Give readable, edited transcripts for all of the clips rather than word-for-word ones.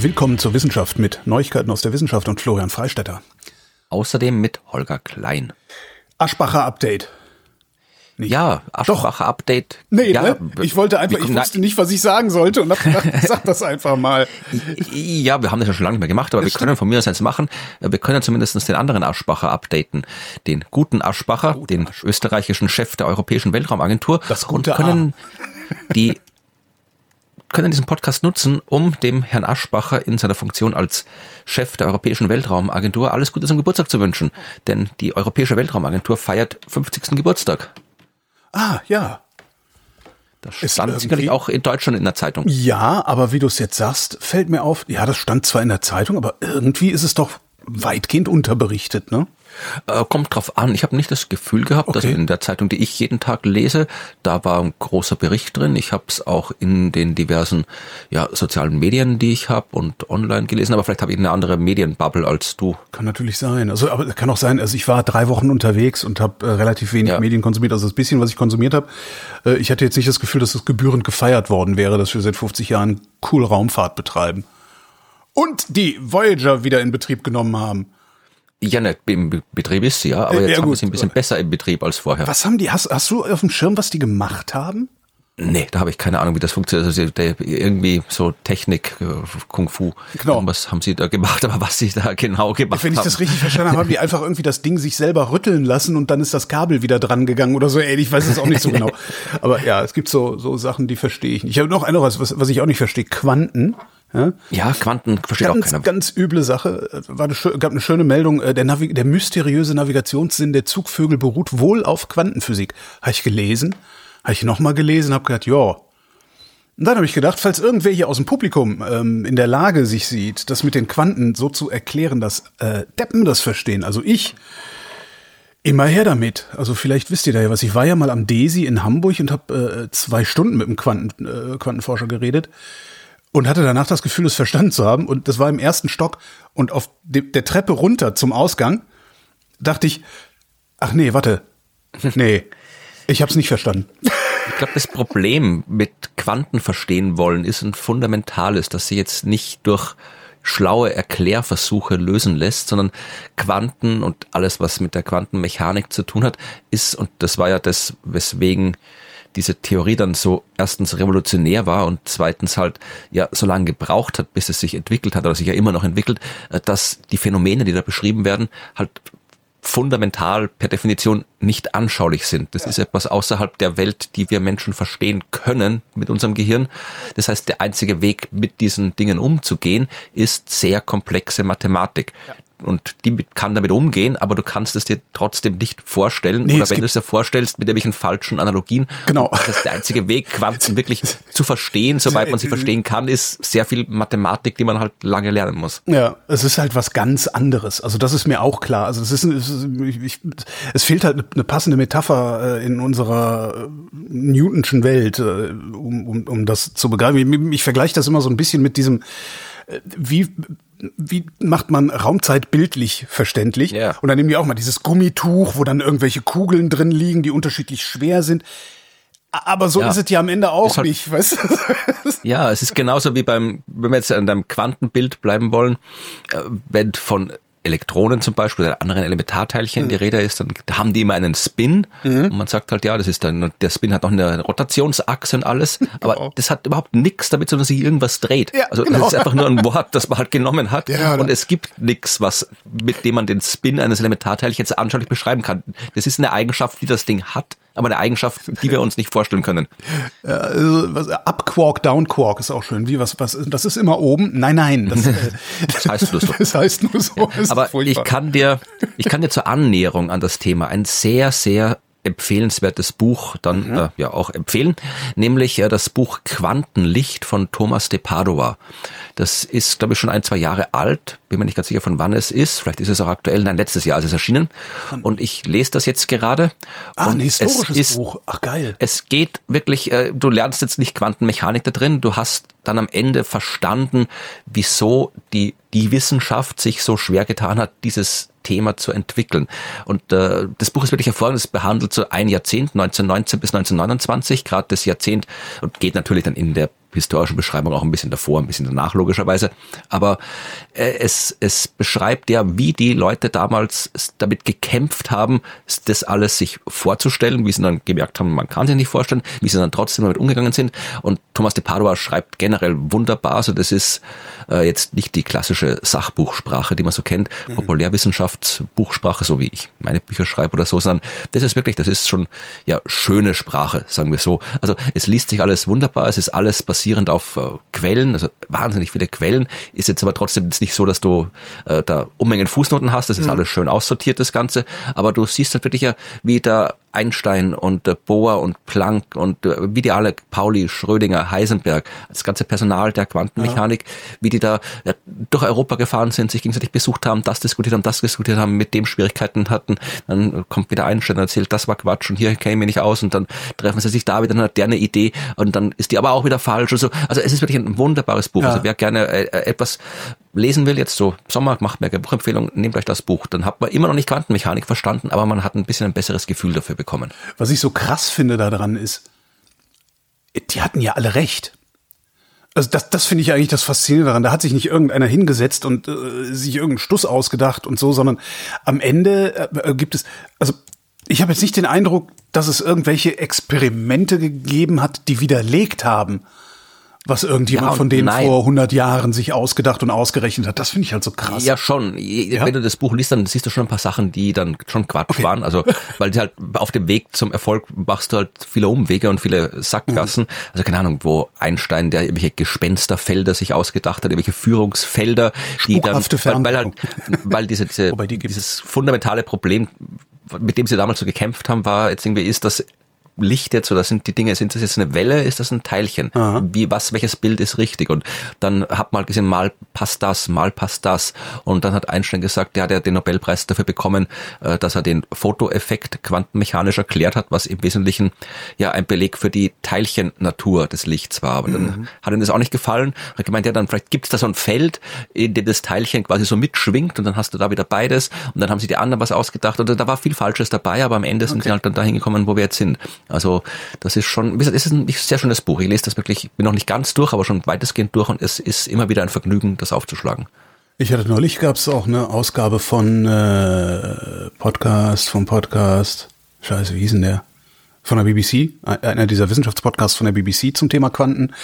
Willkommen zur Wissenschaft mit Neuigkeiten aus der Wissenschaft und Florian Freistetter. Außerdem mit Holger Klein. Aschbacher Update. Nicht. Ja, Aschbacher Update. Nee, ja, ne? Ich wusste nicht, was ich sagen sollte und hab gedacht, sag das einfach mal. Ja, wir haben das ja schon lange nicht mehr gemacht, aber wir können von mir aus jetzt machen. Wir können zumindest den anderen Aschbacher updaten. Den guten Aschbacher, den österreichischen Chef der Europäischen Weltraumagentur. Das gute und können diesen Podcast nutzen, um dem Herrn Aschbacher in seiner Funktion als Chef der Europäischen Weltraumagentur alles Gute zum Geburtstag zu wünschen. Denn die Europäische Weltraumagentur feiert 50. Geburtstag. Ah, ja. Das stand sicherlich auch in Deutschland in der Zeitung. Ja, aber wie du es jetzt sagst, fällt mir auf, ja, das stand zwar in der Zeitung, aber irgendwie ist es doch weitgehend unterberichtet, ne? Kommt drauf an. Ich habe nicht das Gefühl gehabt, dass in der Zeitung, die ich jeden Tag lese, da war ein großer Bericht drin. Ich habe es auch in den diversen sozialen Medien, die ich habe und online gelesen, aber vielleicht habe ich eine andere Medienbubble als du. Kann natürlich sein. Aber kann auch sein, ich war 3 Wochen unterwegs und habe relativ wenig Medien konsumiert. Also das bisschen, was ich konsumiert habe, ich hatte jetzt nicht das Gefühl, dass es gebührend gefeiert worden wäre, dass wir seit 50 Jahren cool Raumfahrt betreiben. Und die Voyager wieder in Betrieb genommen haben. Ja, nicht im Betrieb ist sie, ja, aber jetzt haben wir sie ein bisschen besser im Betrieb als vorher. Was haben die, hast du auf dem Schirm, was die gemacht haben? Nee, da habe ich keine Ahnung, wie das funktioniert. Also irgendwie so Technik, Kung Fu, was haben sie da gemacht, aber was sie da genau gemacht haben. Wenn ich das richtig verstanden habe, haben die einfach irgendwie das Ding sich selber rütteln lassen und dann ist das Kabel wieder dran gegangen oder so. Ich weiß es auch nicht so genau. Aber ja, es gibt so Sachen, die verstehe ich nicht. Ich habe noch was ich auch nicht verstehe, Quanten. Ja, Quanten versteht auch keiner. Ganz üble Sache. Gab eine schöne Meldung. Der mysteriöse Navigationssinn der Zugvögel beruht wohl auf Quantenphysik. Habe ich gelesen. Habe ich nochmal gelesen, habe gedacht, ja. Und dann habe ich gedacht, falls irgendwer hier aus dem Publikum in der Lage sich sieht, das mit den Quanten so zu erklären, dass Deppen das verstehen, also ich, immer her damit. Also vielleicht wisst ihr da ja was. Ich war ja mal am DESI in Hamburg und habe 2 Stunden mit einem Quantenforscher geredet. Und hatte danach das Gefühl, es verstanden zu haben. Und das war im 1. Stock. Und auf der Treppe runter zum Ausgang dachte ich, ach nee, warte. Nee, ich hab's nicht verstanden. Ich glaube, das Problem mit Quanten verstehen wollen ist ein fundamentales, dass sie jetzt nicht durch schlaue Erklärversuche lösen lässt, sondern Quanten und alles, was mit der Quantenmechanik zu tun hat, ist, und das war ja das, weswegen diese Theorie dann so erstens revolutionär war und zweitens halt so lange gebraucht hat, bis es sich entwickelt hat oder sich ja immer noch entwickelt, dass die Phänomene, die da beschrieben werden, halt fundamental per Definition nicht anschaulich sind. Das ist etwas außerhalb der Welt, die wir Menschen verstehen können mit unserem Gehirn. Das heißt, der einzige Weg, mit diesen Dingen umzugehen, ist sehr komplexe Mathematik. Und die kann damit umgehen, aber du kannst es dir trotzdem nicht vorstellen. Nee, oder wenn du es dir vorstellst, mit irgendwelchen falschen Analogien. Genau. Das ist der einzige Weg, Quanten wirklich zu verstehen, soweit man sie verstehen kann, ist sehr viel Mathematik, die man halt lange lernen muss. Ja, es ist halt was ganz anderes. Also das ist mir auch klar. Also es fehlt halt eine passende Metapher in unserer Newtonschen Welt, um das zu begreifen. Ich vergleiche das immer so ein bisschen mit diesem, wie macht man Raumzeit bildlich verständlich? Ja. Und dann nehmen die auch mal dieses Gummituch, wo dann irgendwelche Kugeln drin liegen, die unterschiedlich schwer sind. Aber so ist es ja am Ende auch halt nicht, weißt du? Ja, es ist genauso wie wenn wir jetzt an deinem Quantenbild bleiben wollen, wenn von Elektronen zum Beispiel oder anderen Elementarteilchen die Rede ist, dann haben die immer einen Spin und man sagt halt, das ist dann, der Spin hat noch eine Rotationsachse und alles, aber das hat überhaupt nichts damit zu tun, dass sich irgendwas dreht. Ja, also das ist einfach nur ein Wort, das man halt genommen hat und es gibt nichts, mit dem man den Spin eines Elementarteilchens anschaulich beschreiben kann. Das ist eine Eigenschaft, die das Ding hat, aber eine Eigenschaft, die wir uns nicht vorstellen können. Up-Quark, Down-Quark ist auch schön. Das ist immer oben. Nein. Das heißt nur so. Das heißt nur so. Aber ich kann dir zur Annäherung an das Thema ein sehr, sehr empfehlenswertes Buch dann auch empfehlen, nämlich das Buch Quantenlicht von Thomas de Padova. Das ist, glaube ich, schon 1-2 Jahre alt. Bin mir nicht ganz sicher, von wann es ist. Vielleicht ist es auch aktuell. Nein, letztes Jahr ist es erschienen. Und ich lese das jetzt gerade. Ein historisches Buch. Ach, geil. Es geht wirklich, du lernst jetzt nicht Quantenmechanik da drin. Du hast dann am Ende verstanden, wieso die Wissenschaft sich so schwer getan hat, dieses Thema zu entwickeln. Und das Buch ist wirklich hervorragend. Es behandelt so ein Jahrzehnt, 1919 bis 1929, gerade das Jahrzehnt, und geht natürlich dann in der historischen Beschreibung auch ein bisschen davor, ein bisschen danach logischerweise. Aber es beschreibt ja, wie die Leute damals damit gekämpft haben, das alles sich vorzustellen, wie sie dann gemerkt haben, man kann sich nicht vorstellen, wie sie dann trotzdem damit umgegangen sind. Und Thomas de Padua schreibt generell wunderbar. Also das ist jetzt nicht die klassische Sachbuchsprache, die man so kennt, Populärwissenschaftsbuchsprache, so wie ich meine Bücher schreibe oder so, sondern das ist schon ja schöne Sprache, sagen wir so. Also es liest sich alles wunderbar, es ist alles basierend auf Quellen, also wahnsinnig viele Quellen, ist jetzt aber trotzdem nicht so, dass du da Unmengen Fußnoten hast, das ist alles schön aussortiert, das Ganze, aber du siehst halt wirklich ja, wie da Einstein und Bohr und Planck und wie die alle, Pauli, Schrödinger, Heisenberg, das ganze Personal der Quantenmechanik, wie die da durch Europa gefahren sind, sich gegenseitig besucht haben, das diskutiert haben, mit dem Schwierigkeiten hatten, dann kommt wieder Einstein und erzählt, das war Quatsch und hier käme mir nicht aus und dann treffen sie sich da wieder, dann hat der eine Idee und dann ist die aber auch wieder falsch und so. Also es ist wirklich ein wunderbares Buch. Also wer gerne etwas lesen will, jetzt so Sommer, macht mir eine Buchempfehlung, nehmt euch das Buch. Dann hat man immer noch nicht Quantenmechanik verstanden, aber man hat ein bisschen ein besseres Gefühl dafür bekommen. Was ich so krass finde daran ist, die hatten ja alle recht. Also das finde ich eigentlich das Faszinierende daran. Da hat sich nicht irgendeiner hingesetzt und sich irgendeinen Stuss ausgedacht und so, sondern am Ende gibt es, also ich habe jetzt nicht den Eindruck, dass es irgendwelche Experimente gegeben hat, die widerlegt haben, was irgendjemand von denen vor 100 Jahren sich ausgedacht und ausgerechnet hat. Das finde ich halt so krass. Ja, schon. Wenn du das Buch liest, dann siehst du schon ein paar Sachen, die dann schon Quatsch waren. Also, weil die halt auf dem Weg zum Erfolg machst du halt viele Umwege und viele Sackgassen. Also, keine Ahnung, wo Einstein, der irgendwelche Gespensterfelder sich ausgedacht hat, irgendwelche Führungsfelder, die dann, weil dieses fundamentale Problem, mit dem sie damals so gekämpft haben, ist das Licht jetzt, oder sind das jetzt eine Welle, ist das ein Teilchen? Welches Bild ist richtig? Und dann hat man gesehen, mal passt das. Und dann hat Einstein gesagt, der hat den Nobelpreis dafür bekommen, dass er den Fotoeffekt quantenmechanisch erklärt hat, was im Wesentlichen ja ein Beleg für die Teilchennatur des Lichts war. Aber dann hat ihm das auch nicht gefallen. Er hat gemeint, ja, dann vielleicht gibt's da so ein Feld, in dem das Teilchen quasi so mitschwingt und dann hast du da wieder beides. Und dann haben sie die anderen was ausgedacht und da war viel Falsches dabei, aber am Ende sind sie halt dann dahin gekommen, wo wir jetzt sind. Also das ist schon, es ist ein sehr schönes Buch. Ich lese das wirklich, ich bin noch nicht ganz durch, aber schon weitestgehend durch und es ist immer wieder ein Vergnügen, das aufzuschlagen. Neulich gab es auch eine Ausgabe vom Podcast, scheiße, wie hieß denn der? Von der BBC, einer dieser Wissenschaftspodcasts von der BBC zum Thema Quanten.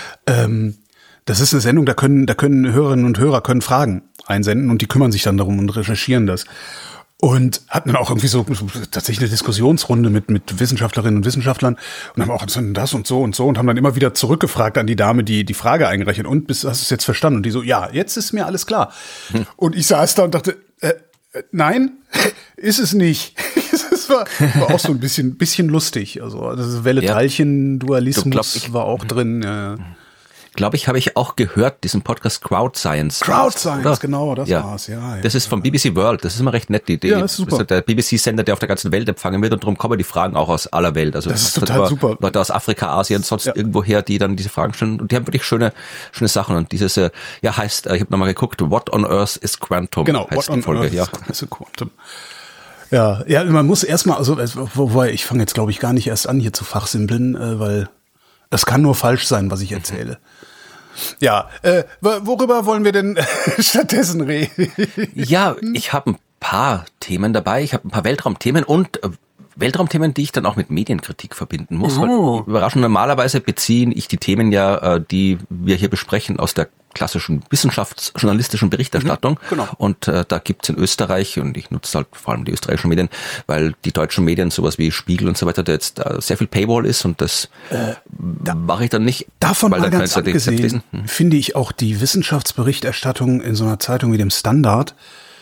Das ist eine Sendung, da können Hörerinnen und Hörer Fragen einsenden und die kümmern sich dann darum und recherchieren das. Und hatten dann auch irgendwie so tatsächlich eine Diskussionsrunde mit Wissenschaftlerinnen und Wissenschaftlern und haben auch das und so und haben dann immer wieder zurückgefragt an die Dame, die Frage eingerechnet. Und hast du es jetzt verstanden? Und die so, ja, jetzt ist mir alles klar. Und ich saß da und dachte, nein, ist es nicht. Das war auch so ein bisschen lustig. Also das Welle-Teilchen-Dualismus war auch drin. Ja. Glaube ich, habe ich auch gehört, diesen Podcast Crowd Science. Genau, das war's, ja. Das ist vom BBC World, das ist immer recht nett. Das ist super. Das ist der BBC-Sender, der auf der ganzen Welt empfangen wird und darum kommen die Fragen auch aus aller Welt. Also das ist total super. Leute aus Afrika, Asien, sonst irgendwoher, die dann diese Fragen stellen und die haben wirklich schöne Sachen und dieses, heißt, ich habe nochmal geguckt, What on Earth is Quantum? Genau, heißt What on die Folge, Earth is Quantum. Ja, man muss erstmal, wobei ich fange jetzt glaube ich gar nicht erst an hier zu fachsimpeln, weil das kann nur falsch sein, was ich erzähle. Ja, worüber wollen wir denn stattdessen reden? Ja, ich habe ein paar Themen dabei. Ich habe ein paar Weltraumthemen und Weltraumthemen, die ich dann auch mit Medienkritik verbinden muss. Weil, überraschend, normalerweise beziehen ich die Themen die wir hier besprechen, aus der klassischen wissenschaftsjournalistischen Berichterstattung. Genau. Und da gibt's in Österreich, und ich nutze halt vor allem die österreichischen Medien, weil die deutschen Medien, sowas wie Spiegel und so weiter, da jetzt sehr viel Paywall ist und das mache ich dann nicht. Davon mal ganz abgesehen, finde ich auch die Wissenschaftsberichterstattung in so einer Zeitung wie dem Standard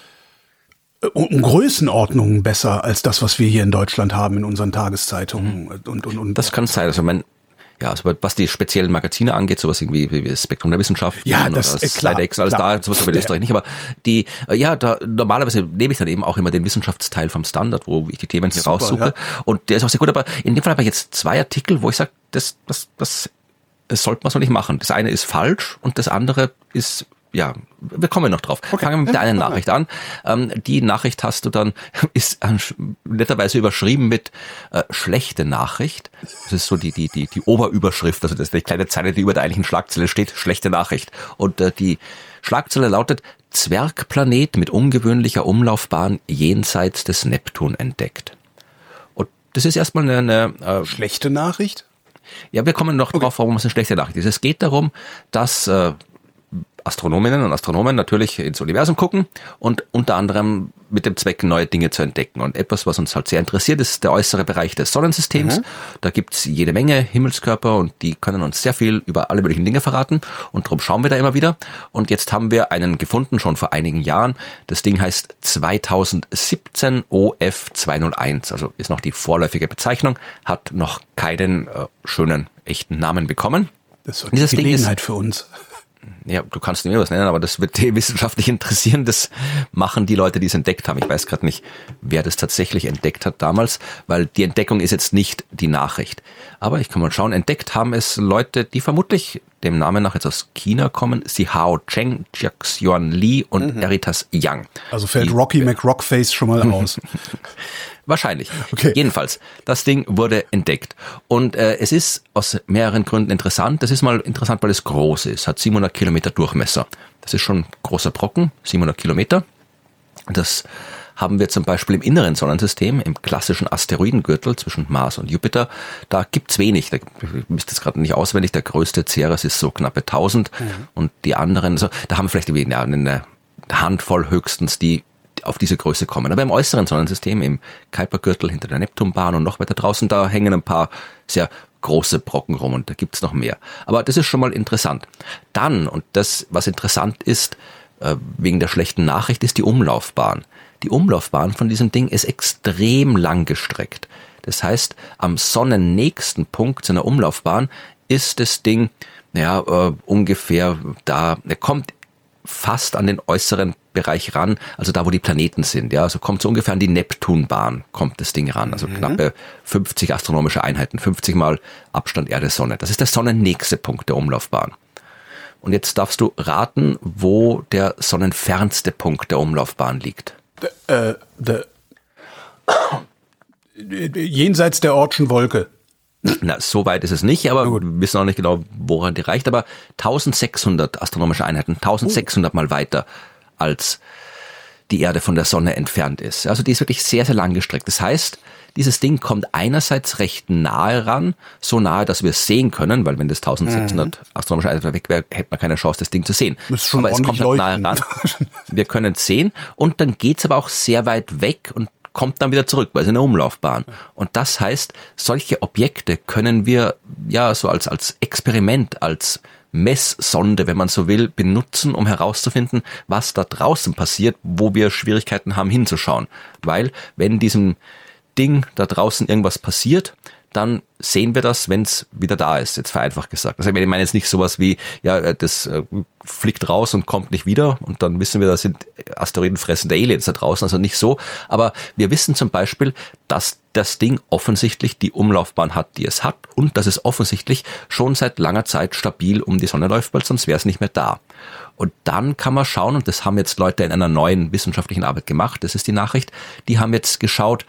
um Größenordnungen besser als das, was wir hier in Deutschland haben in unseren Tageszeitungen. Und das kann sein. Also was die speziellen Magazine angeht, sowas irgendwie wie Spektrum der Wissenschaft, das ist Slide X, alles da, sowas bei Österreich nicht, aber normalerweise nehme ich dann eben auch immer den Wissenschaftsteil vom Standard, wo ich die Themen hier raussuche, und der ist auch sehr gut, aber in dem Fall habe ich jetzt 2 Artikel, wo ich sage, das sollte man so nicht machen. Das eine ist falsch und das andere ist ja, wir kommen noch drauf. Okay. Fangen wir mit der einen Nachricht an. Die Nachricht hast du dann, ist netterweise überschrieben mit schlechte Nachricht. Das ist so die Oberüberschrift, also das ist die kleine Zeile, die über der eigentlichen Schlagzeile steht, schlechte Nachricht. Und die Schlagzeile lautet: Zwergplanet mit ungewöhnlicher Umlaufbahn jenseits des Neptun entdeckt. Und das ist erstmal eine schlechte Nachricht? Ja, wir kommen noch drauf, warum es eine schlechte Nachricht ist. Es geht darum, dass Astronominnen und Astronomen natürlich ins Universum gucken und unter anderem mit dem Zweck, neue Dinge zu entdecken. Und etwas, was uns halt sehr interessiert, ist der äußere Bereich des Sonnensystems. Da gibt's jede Menge Himmelskörper und die können uns sehr viel über alle möglichen Dinge verraten. Und darum schauen wir da immer wieder. Und jetzt haben wir einen gefunden, schon vor einigen Jahren. Das Ding heißt 2017 OF201. Also ist noch die vorläufige Bezeichnung, hat noch keinen schönen, echten Namen bekommen. Das ist eine Gelegenheit für uns. Ja, du kannst mir was nennen, aber das wird dich wissenschaftlich interessieren. Das machen die Leute, die es entdeckt haben. Ich weiß gerade nicht, wer das tatsächlich entdeckt hat damals, weil die Entdeckung ist jetzt nicht die Nachricht. Aber ich kann mal schauen, entdeckt haben es Leute, die vermutlich dem Namen nach jetzt aus China kommen. Sihao Cheng, Jiaxuan Li und Eritas Yang. Also fällt Rocky McRockface schon mal aus. Wahrscheinlich. Okay. Jedenfalls, das Ding wurde entdeckt. Und es ist aus mehreren Gründen interessant. Das ist mal interessant, weil es groß ist. Hat 700 Kilometer Durchmesser. Das ist schon ein großer Brocken, 700 Kilometer. Das haben wir zum Beispiel im inneren Sonnensystem, im klassischen Asteroidengürtel zwischen Mars und Jupiter. Da gibt's wenig. Da wisst es gerade nicht auswendig. Der größte Ceres ist so knappe 1000. Und die anderen, also, da haben wir vielleicht eine Handvoll höchstens, die auf diese Größe kommen. Aber im äußeren Sonnensystem, im Kuipergürtel hinter der Neptunbahn und noch weiter draußen, da hängen ein paar sehr große Brocken rum und da gibt's noch mehr. Aber das ist schon mal interessant. Dann, und das, was interessant ist, wegen der schlechten Nachricht, ist die Umlaufbahn. Die Umlaufbahn von diesem Ding ist extrem lang gestreckt. Das heißt, am sonnennächsten Punkt seiner Umlaufbahn ist das Ding, ungefähr da, er kommt fast an den äußeren Bereich ran, also da, wo die Planeten sind, ja, also kommt so ungefähr an die Neptunbahn, kommt das Ding ran, also knappe 50 astronomische Einheiten, 50 mal Abstand Erde-Sonne. Das ist der sonnennächste Punkt der Umlaufbahn. Und jetzt darfst du raten, wo der sonnenfernste Punkt der Umlaufbahn liegt. Jenseits der Oortschen Wolke. Na, so weit ist es nicht, aber wir wissen auch nicht genau, woran die reicht, aber 1600 astronomische Einheiten, 1600 mal weiter als die Erde von der Sonne entfernt ist. Also die ist wirklich sehr, sehr lang gestreckt. Das heißt, dieses Ding kommt einerseits recht nahe ran, so nahe, dass wir es sehen können, weil wenn das 1600 astronomische Einheiten weg wäre, hätte man keine Chance, das Ding zu sehen. Aber es kommt halt nahe ran. Wir können es sehen und dann geht's aber auch sehr weit weg und kommt dann wieder zurück, weil es eine Umlaufbahn. Und das heißt, solche Objekte können wir ja so als Experiment, als Messsonde, wenn man so will, benutzen, um herauszufinden, was da draußen passiert, wo wir Schwierigkeiten haben hinzuschauen. Weil wenn diesem Ding da draußen irgendwas passiert, dann sehen wir das, wenn es wieder da ist, jetzt vereinfacht gesagt. Also ich meine jetzt nicht sowas wie, ja, das fliegt raus und kommt nicht wieder und dann wissen wir, da sind asteroidenfressende Aliens da draußen, also nicht so. Aber wir wissen zum Beispiel, dass das Ding offensichtlich die Umlaufbahn hat, die es hat und dass es offensichtlich schon seit langer Zeit stabil um die Sonne läuft, weil sonst wäre es nicht mehr da. Und dann kann man schauen, und das haben jetzt Leute in einer neuen wissenschaftlichen Arbeit gemacht, das ist die Nachricht, die haben jetzt geschaut,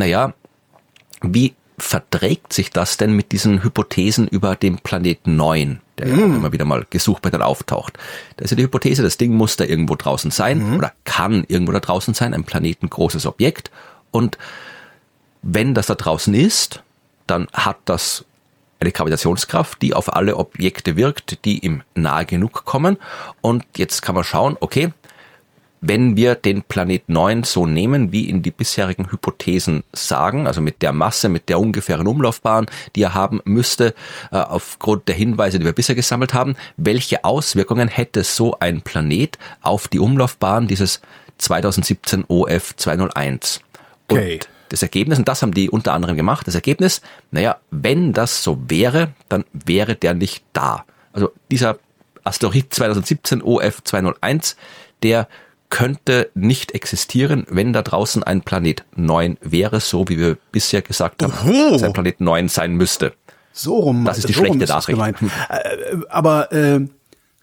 wie verträgt sich das denn mit diesen Hypothesen über den Planeten 9, der ja auch immer wieder mal gesucht bei dann auftaucht? Da ist ja die Hypothese, das Ding muss da irgendwo draußen sein oder kann irgendwo da draußen sein, ein planetengroßes Objekt. Und wenn das da draußen ist, dann hat das eine Gravitationskraft, die auf alle Objekte wirkt, die ihm nahe genug kommen. Und jetzt kann man schauen, okay, wenn wir den Planet 9 so nehmen, wie in die bisherigen Hypothesen sagen, also mit der Masse, mit der ungefähren Umlaufbahn, die er haben müsste, aufgrund der Hinweise, die wir bisher gesammelt haben, welche Auswirkungen hätte so ein Planet auf die Umlaufbahn dieses 2017 OF201? Okay. Und das Ergebnis, und das haben die unter anderem gemacht, das Ergebnis, wenn das so wäre, dann wäre der nicht da. Also dieser Asteroid 2017 OF201, der könnte nicht existieren, wenn da draußen ein Planet 9 wäre, so wie wir bisher gesagt haben, dass ein Planet 9 sein müsste. So rum. Das ist die schlechte Nachricht. Aber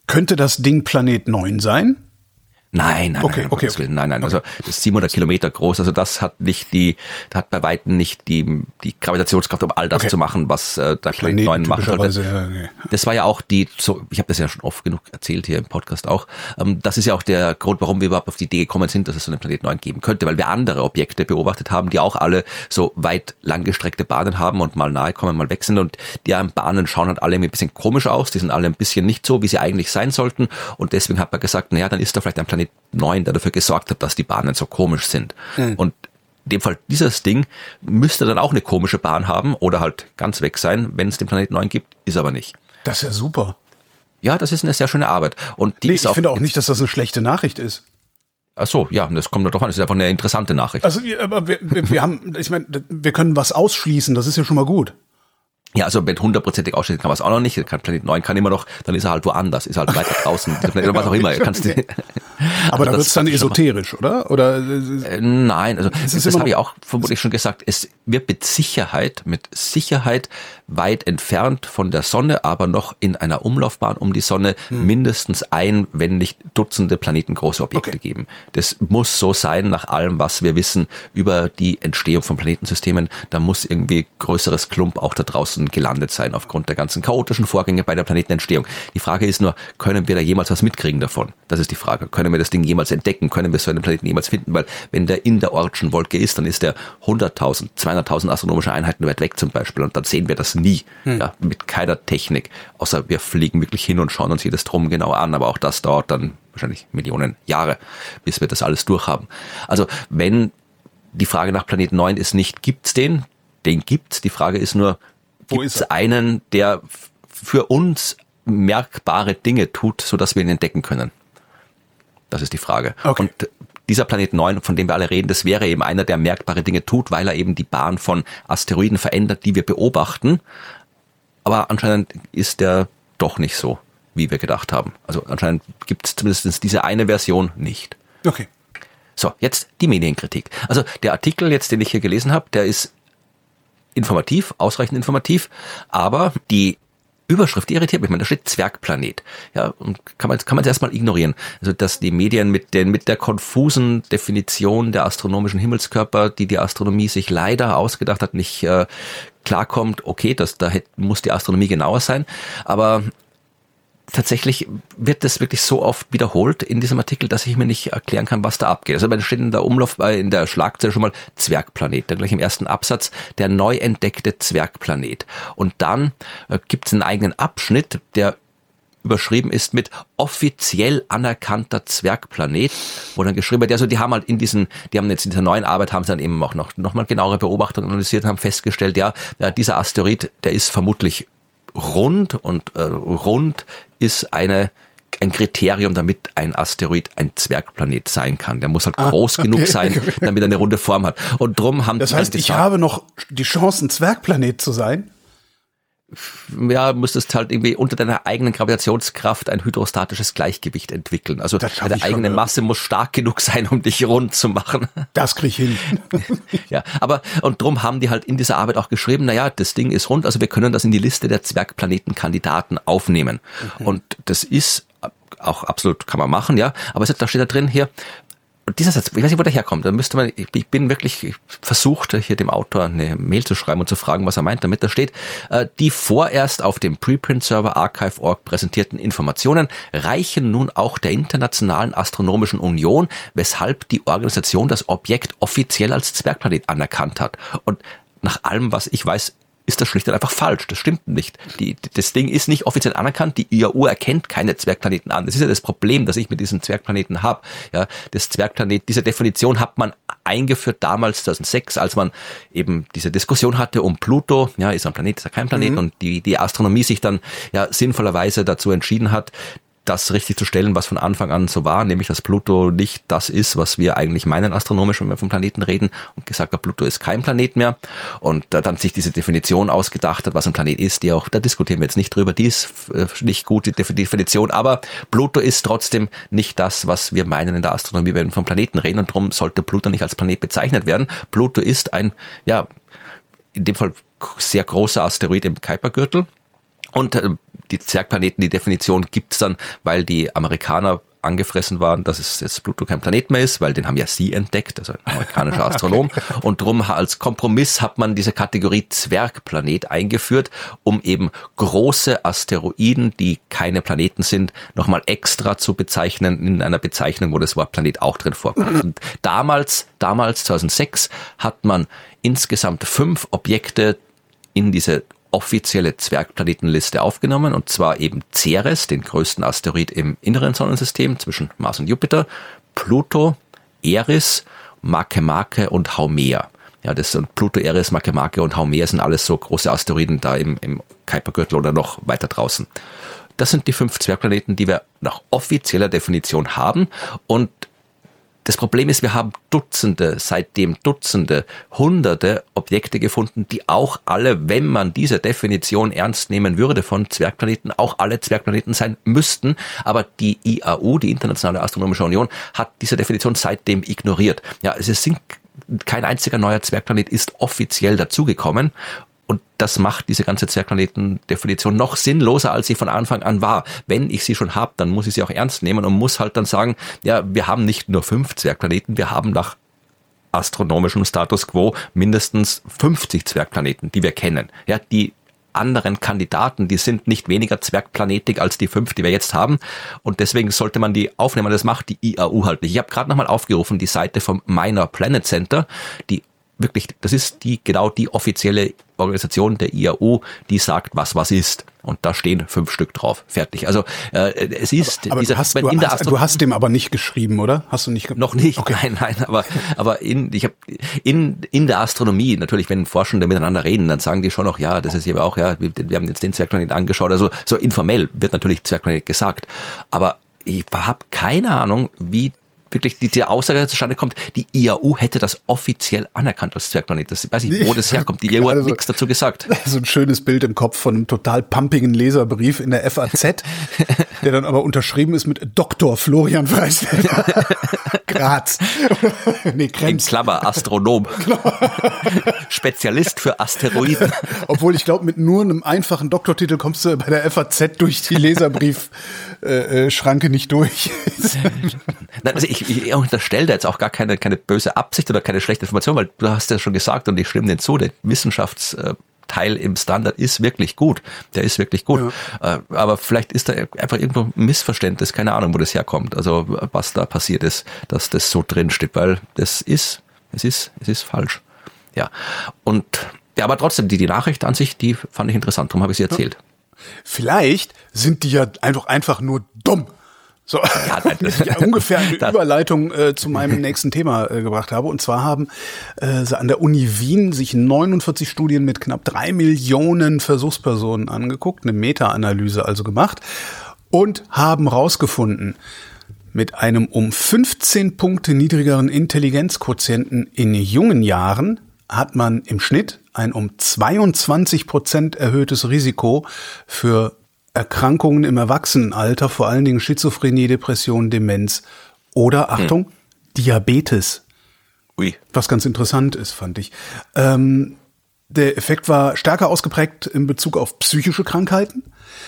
Könnte das Ding Planet 9 sein? Nein. Okay. Nein. Also das ist 700 Kilometer groß. Also das hat hat bei Weitem nicht die Gravitationskraft, um all das zu machen, was der Planet 9 machen sollte. Ja, okay. Das war ja auch ich habe das ja schon oft genug erzählt hier im Podcast auch. Das ist ja auch der Grund, warum wir überhaupt auf die Idee gekommen sind, dass es so einen Planet 9 geben könnte, weil wir andere Objekte beobachtet haben, die auch alle so weit langgestreckte Bahnen haben und mal nahe kommen, mal weg sind, und die Bahnen schauen halt alle ein bisschen komisch aus. Die sind alle ein bisschen nicht so, wie sie eigentlich sein sollten, und deswegen hat man gesagt, naja, dann ist da vielleicht ein Planet 9, der dafür gesorgt hat, dass die Bahnen so komisch sind. Und in dem Fall, dieses Ding müsste dann auch eine komische Bahn haben oder halt ganz weg sein, wenn es den Planet 9 gibt, ist aber nicht. Das ist ja super. Ja, das ist eine sehr schöne Arbeit. Und ich finde auch nicht, dass das eine schlechte Nachricht ist. Ach so, ja, das kommt doch an. Das ist einfach eine interessante Nachricht. Also, aber wir haben, ich meine, wir können was ausschließen, das ist ja schon mal gut. Ja, also mit 100%ig ausschließen kann man es auch noch nicht. Planet 9 kann immer noch, dann ist er halt woanders, ist halt weiter draußen, oder was auch immer. Aber da wird es dann esoterisch, oder? Nein, also das habe ich auch vermutlich schon gesagt. Es wird mit Sicherheit weit entfernt von der Sonne, aber noch in einer Umlaufbahn um die Sonne mindestens wenn nicht Dutzende planetengroße Objekte geben. Das muss so sein, nach allem, was wir wissen über die Entstehung von Planetensystemen. Da muss irgendwie größeres Klump auch da draußen gelandet sein, aufgrund der ganzen chaotischen Vorgänge bei der Planetenentstehung. Die Frage ist nur, können wir da jemals was mitkriegen davon? Das ist die Frage. Können wir das Ding jemals entdecken? Können wir so einen Planeten jemals finden? Weil wenn der in der Oortschen Wolke ist, dann ist der 100.000, 200.000 astronomische Einheiten weit weg zum Beispiel, und dann sehen wir das nie, ja, mit keiner Technik, außer wir fliegen wirklich hin und schauen uns jedes Drum genau an, aber auch das dauert dann wahrscheinlich Millionen Jahre, bis wir das alles durchhaben. Also wenn die Frage nach Planet 9 ist nicht, gibt's den? Den gibt's. Die Frage ist nur, gibt es einen, der für uns merkbare Dinge tut, sodass wir ihn entdecken können? Das ist die Frage. Okay. Und dieser Planet 9, von dem wir alle reden, das wäre eben einer, der merkbare Dinge tut, weil er eben die Bahn von Asteroiden verändert, die wir beobachten. Aber anscheinend ist der doch nicht so, wie wir gedacht haben. Also anscheinend gibt es zumindest diese eine Version nicht. Okay. So, jetzt die Medienkritik. Also der Artikel jetzt, den ich hier gelesen habe, der ist informativ, ausreichend informativ, aber die Überschrift, die irritiert mich. Da steht Zwergplanet. Ja, und kann man erstmal ignorieren. Also, dass die Medien mit der konfusen Definition der astronomischen Himmelskörper, die Astronomie sich leider ausgedacht hat, nicht klarkommt. Okay, muss die Astronomie genauer sein. Aber tatsächlich wird das wirklich so oft wiederholt in diesem Artikel, dass ich mir nicht erklären kann, was da abgeht. Also da steht in der Schlagzeile schon mal Zwergplanet, dann gleich im ersten Absatz der neu entdeckte Zwergplanet. Und dann gibt es einen eigenen Abschnitt, der überschrieben ist mit offiziell anerkannter Zwergplanet, wo dann geschrieben wird, also die haben jetzt in dieser neuen Arbeit haben sie dann eben auch noch mal genauere Beobachtungen analysiert, haben festgestellt, ja, dieser Asteroid, der ist vermutlich rund, und rund ist ein Kriterium, damit ein Asteroid ein Zwergplanet sein kann. Der muss halt groß genug sein, damit er eine runde Form hat. Und drum haben das heißt, ich habe noch die Chance, ein Zwergplanet zu sein? Ja, müsstest halt irgendwie unter deiner eigenen Gravitationskraft ein hydrostatisches Gleichgewicht entwickeln. Also deine eigene Masse muss stark genug sein, um dich rund zu machen. Das krieg ich hin. Ja, und drum haben die halt in dieser Arbeit auch geschrieben, naja, das Ding ist rund, also wir können das in die Liste der Zwergplanetenkandidaten aufnehmen. Und das ist auch absolut, kann man machen, ja. Aber da steht da drin hier, und dieser Satz, ich weiß nicht, wo der herkommt, da müsste man, ich bin wirklich versucht, hier dem Autor eine Mail zu schreiben und zu fragen, was er meint damit. Da steht, die vorerst auf dem Preprint-Server archive.org präsentierten Informationen reichen nun auch der Internationalen Astronomischen Union, weshalb die Organisation das Objekt offiziell als Zwergplanet anerkannt hat. Und nach allem, was ich weiß, ist das schlicht und einfach falsch. Das stimmt nicht. Das Ding ist nicht offiziell anerkannt. Die IAU erkennt keine Zwergplaneten an. Das ist ja das Problem, das ich mit diesem Zwergplaneten habe. Ja, das Zwergplanet, diese Definition hat man eingeführt damals 2006, als man eben diese Diskussion hatte um Pluto. Ja, ist er ein Planet, ist er kein Planet? Und die Astronomie sich dann ja sinnvollerweise dazu entschieden hat, das richtig zu stellen, was von Anfang an so war, nämlich dass Pluto nicht das ist, was wir eigentlich meinen astronomisch, wenn wir vom Planeten reden, und gesagt hat, Pluto ist kein Planet mehr, und dann sich diese Definition ausgedacht hat, was ein Planet ist, da diskutieren wir jetzt nicht drüber, die ist nicht gut, die Definition, aber Pluto ist trotzdem nicht das, was wir meinen in der Astronomie, wenn wir vom Planeten reden, und darum sollte Pluto nicht als Planet bezeichnet werden. Pluto ist ein, ja, in dem Fall sehr großer Asteroid im Kuipergürtel. Und die Zwergplaneten, die Definition gibt's dann, weil die Amerikaner angefressen waren, dass es jetzt Pluto kein Planet mehr ist, weil den haben ja sie entdeckt, also ein amerikanischer Astronom. Okay. Und drum als Kompromiss hat man diese Kategorie Zwergplanet eingeführt, um eben große Asteroiden, die keine Planeten sind, nochmal extra zu bezeichnen, in einer Bezeichnung, wo das Wort Planet auch drin vorkommt. Und damals 2006, hat man insgesamt 5 Objekte in diese offizielle Zwergplanetenliste aufgenommen, und zwar eben Ceres, den größten Asteroid im inneren Sonnensystem zwischen Mars und Jupiter, Pluto, Eris, Makemake und Haumea. Ja, das sind Pluto, Eris, Makemake und Haumea sind alles so große Asteroiden da im Kuipergürtel oder noch weiter draußen. Das sind die 5 Zwergplaneten, die wir nach offizieller Definition haben, und das Problem ist, wir haben seitdem Dutzende, Hunderte Objekte gefunden, die auch alle, wenn man diese Definition ernst nehmen würde von Zwergplaneten, auch alle Zwergplaneten sein müssten. Aber die IAU, die Internationale Astronomische Union, hat diese Definition seitdem ignoriert. Ja, kein einziger neuer Zwergplanet ist offiziell dazugekommen. Und das macht diese ganze Zwergplaneten-Definition noch sinnloser, als sie von Anfang an war. Wenn ich sie schon habe, dann muss ich sie auch ernst nehmen und muss halt dann sagen, ja, wir haben nicht nur 5 Zwergplaneten, wir haben nach astronomischem Status quo mindestens 50 Zwergplaneten, die wir kennen. Ja, die anderen Kandidaten, die sind nicht weniger zwergplanetig als die 5, die wir jetzt haben. Und deswegen sollte man die aufnehmen. Das macht die IAU halt nicht. Ich habe gerade nochmal aufgerufen, die Seite vom Minor Planet Center, die wirklich, das ist die offizielle Organisation der IAU, die sagt, was ist. Und da stehen 5 Stück drauf. Fertig. Also es ist aber du hast dem aber nicht geschrieben, oder? Hast du nicht? Noch nicht. Okay. Nein. Aber in der Astronomie natürlich, wenn Forschende miteinander reden, dann sagen die schon noch, ja, das ist eben auch, ja, wir haben jetzt den Zwergplanet angeschaut. Also so informell wird natürlich Zwergplanet gesagt. Aber ich habe keine Ahnung, wie wirklich die Aussage zustande kommt, die IAU hätte das offiziell anerkannt als Zwergplanet. Das weiß ich, wo das herkommt. Die IAU hat nichts dazu gesagt. So ein schönes Bild im Kopf von einem total pumpigen Leserbrief in der FAZ, der dann aber unterschrieben ist mit Dr. Florian Freistetter. Graz. Nee, Krems. In Klammer, Astronom. Spezialist für Asteroiden. Obwohl ich glaube, mit nur einem einfachen Doktortitel kommst du bei der FAZ durch die Leserbriefschranke nicht durch. Nein, also ich unterstelle da jetzt auch gar keine böse Absicht oder keine schlechte Information, weil du hast ja schon gesagt, und ich stimme dir zu, der Wissenschaftsteil im Standard ist wirklich gut. Der ist wirklich gut. Ja. Aber vielleicht ist da einfach irgendwo ein Missverständnis, keine Ahnung, wo das herkommt. Also was da passiert ist, dass das so drin steht, weil es ist falsch. Ja. Und ja, aber trotzdem, die Nachricht an sich, die fand ich interessant, darum habe ich sie erzählt. Vielleicht sind die ja einfach nur dumm. So, ja, ich ungefähr eine Überleitung zu meinem nächsten Thema gebracht habe. Und zwar haben sie an der Uni Wien sich 49 Studien mit knapp 3 Millionen Versuchspersonen angeguckt, eine Meta-Analyse also gemacht, und haben rausgefunden, mit einem um 15 Punkte niedrigeren Intelligenzquotienten in jungen Jahren hat man im Schnitt ein um 22% erhöhtes Risiko für Erkrankungen im Erwachsenenalter, vor allen Dingen Schizophrenie, Depression, Demenz oder, Achtung, Diabetes. Ui. Was ganz interessant ist, fand ich. Der Effekt war stärker ausgeprägt in Bezug auf psychische Krankheiten.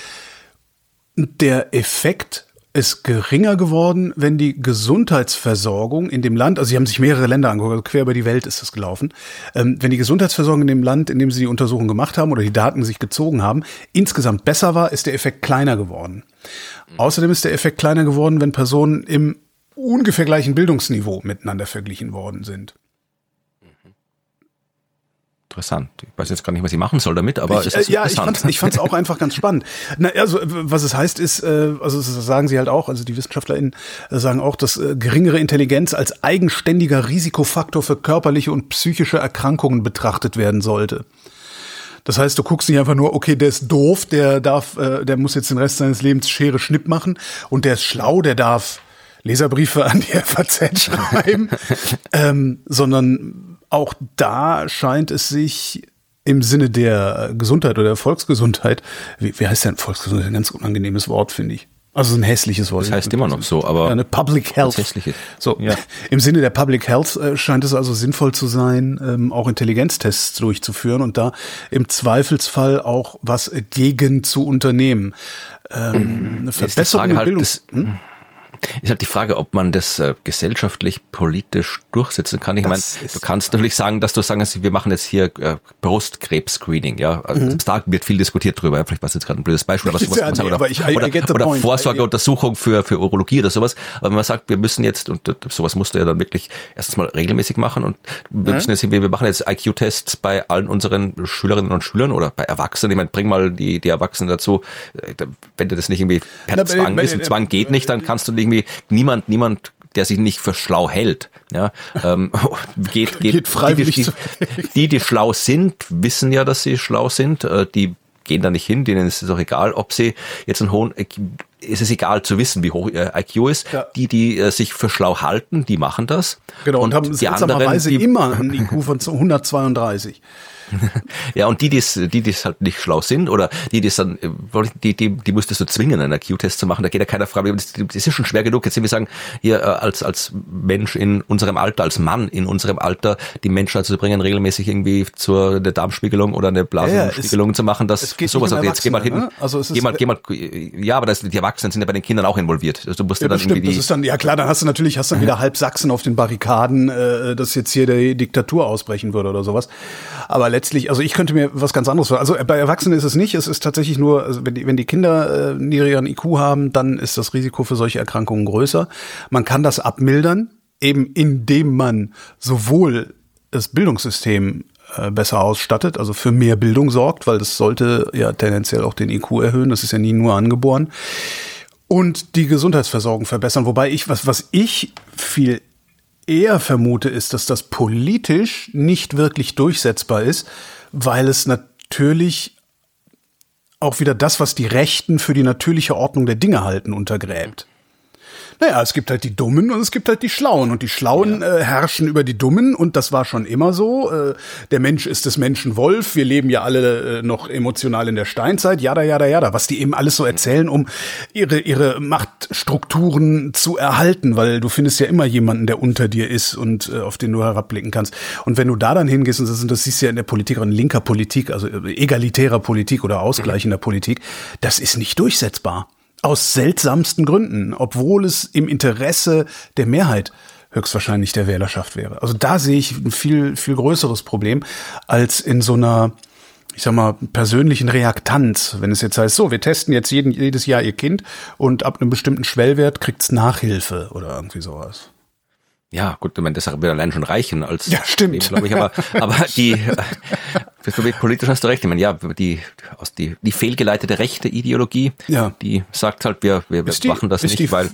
Der Effekt ist geringer geworden, wenn die Gesundheitsversorgung in dem Land, also sie haben sich mehrere Länder angeguckt, also quer über die Welt ist das gelaufen, wenn die Gesundheitsversorgung in dem Land, in dem sie die Untersuchung gemacht haben oder die Daten sich gezogen haben, insgesamt besser war, ist der Effekt kleiner geworden. Außerdem ist der Effekt kleiner geworden, wenn Personen im ungefähr gleichen Bildungsniveau miteinander verglichen worden sind. Interessant. Ich weiß jetzt gar nicht, was ich machen soll damit, aber es ist interessant. Ich fand's auch einfach ganz spannend. Na, also, was es heißt ist, also das sagen sie halt auch, also die WissenschaftlerInnen sagen auch, dass geringere Intelligenz als eigenständiger Risikofaktor für körperliche und psychische Erkrankungen betrachtet werden sollte. Das heißt, du guckst nicht einfach nur, okay, der ist doof, der muss jetzt den Rest seines Lebens Schere Schnipp machen, und der ist schlau, der darf Leserbriefe an die FAZ schreiben, sondern auch da scheint es sich im Sinne der Gesundheit oder der Volksgesundheit, wie heißt denn Volksgesundheit? Ein ganz unangenehmes Wort, finde ich. Also ein hässliches Wort. Das heißt immer noch so, aber ja, eine Public Health. Hässliches. So, ja. Im Sinne der Public Health scheint es also sinnvoll zu sein, auch Intelligenztests durchzuführen und da im Zweifelsfall auch was gegen zu unternehmen. Eine Verbesserung halt, Bildung. Ist halt die Frage, ob man das gesellschaftlich, politisch durchsetzen kann. Ich meine, du kannst natürlich sagen, dass du sagst, wir machen jetzt hier Brustkrebs-Screening, ja. Also da wird viel diskutiert drüber. Vielleicht war es jetzt gerade ein blödes Beispiel, aber sowas ja, sagen, oder Vorsorgeuntersuchung für Urologie oder sowas. Aber wenn man sagt, wir müssen jetzt, und sowas musst du ja dann wirklich erstens mal regelmäßig machen und wir müssen jetzt, wir machen jetzt IQ-Tests bei allen unseren Schülerinnen und Schülern oder bei Erwachsenen. Ich meine, bring mal die Erwachsenen dazu. Wenn du das nicht irgendwie per Zwang ist, und Zwang geht nicht, dann kannst du irgendwie niemand, der sich nicht für schlau hält, ja, geht freiwillig. Die schlau sind, wissen ja, dass sie schlau sind, die gehen da nicht hin, denen ist es auch egal, ob sie jetzt einen hohen, ist es egal zu wissen, wie hoch ihr IQ ist. Ja. Die sich für schlau halten, die machen das. Genau, und haben seltsamerweise immer einen IQ von 132. Ja, und die halt nicht schlau sind oder die dann, die müsstest du zwingen, einen IQ-Test zu machen, da geht ja keiner frei. Das ist schon schwer genug. Jetzt wir sagen, hier als Mensch in unserem Alter, als Mann in unserem Alter, die Menschen dazu zu bringen, regelmäßig irgendwie eine Darmspiegelung oder eine Blasenspiegelung zu machen, das sowas. Also jetzt geh mal hin. Ne? Also geh mal, ja, aber die Erwachsenen sind ja bei den Kindern auch involviert. Also du musst ja dann bestimmt, irgendwie das ist dann, ja klar, dann hast du wieder halb Sachsen auf den Barrikaden, dass jetzt hier die Diktatur ausbrechen würde oder sowas. Aber letztlich, also ich könnte mir was ganz anderes vorstellen. Also bei Erwachsenen ist es nicht, es ist tatsächlich nur, also wenn die Kinder niedrigeren IQ haben, dann ist das Risiko für solche Erkrankungen größer. Man kann das abmildern, eben indem man sowohl das Bildungssystem besser ausstattet, also für mehr Bildung sorgt, weil das sollte ja tendenziell auch den IQ erhöhen, das ist ja nie nur angeboren, und die Gesundheitsversorgung verbessern. Wobei was ich viel eher vermute, ist, dass das politisch nicht wirklich durchsetzbar ist, weil es natürlich auch wieder das, was die Rechten für die natürliche Ordnung der Dinge halten, untergräbt. Naja, es gibt halt die Dummen und es gibt halt die Schlauen. Und die Schlauen herrschen über die Dummen und das war schon immer so. Der Mensch ist des Menschen Wolf. Wir leben ja alle noch emotional in der Steinzeit. Jada, jada, jada. Was die eben alles so erzählen, um ihre Machtstrukturen zu erhalten. Weil du findest ja immer jemanden, der unter dir ist und auf den du herabblicken kannst. Und wenn du da dann hingehst, und das siehst du ja in der Politik, in linker Politik, also egalitärer Politik oder ausgleichender Politik, das ist nicht durchsetzbar. Aus seltsamsten Gründen, obwohl es im Interesse der Mehrheit höchstwahrscheinlich der Wählerschaft wäre. Also da sehe ich ein viel, viel größeres Problem als in so einer, ich sag mal, persönlichen Reaktanz. Wenn es jetzt heißt, so, wir testen jetzt jedes Jahr ihr Kind und ab einem bestimmten Schwellwert kriegt's Nachhilfe oder irgendwie sowas. Ja, gut, ich meine, das wird allein schon reichen als, ja, stimmt, glaube ich, aber politisch hast du recht. Ich meine, ja, die fehlgeleitete rechte Ideologie, ja, die sagt halt, wir machen das nicht, weil,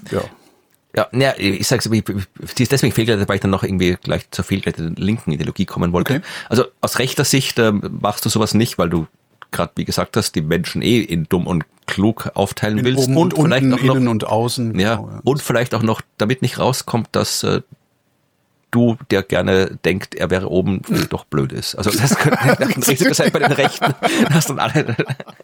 ich sag's, die ist deswegen fehlgeleitet, weil ich dann noch irgendwie gleich zur fehlgeleiteten linken Ideologie kommen wollte. Okay. Also aus rechter Sicht machst du sowas nicht, weil du gerade, wie gesagt hast, die Menschen in dumm und klug aufteilen willst und vielleicht auch noch innen und außen. Ja, genau, ja. Und vielleicht auch noch damit nicht rauskommt, dass du, der gerne denkt, er wäre oben, doch blöd ist. Also das könnte ein Risiko sein bei den Rechten. Das dann alle.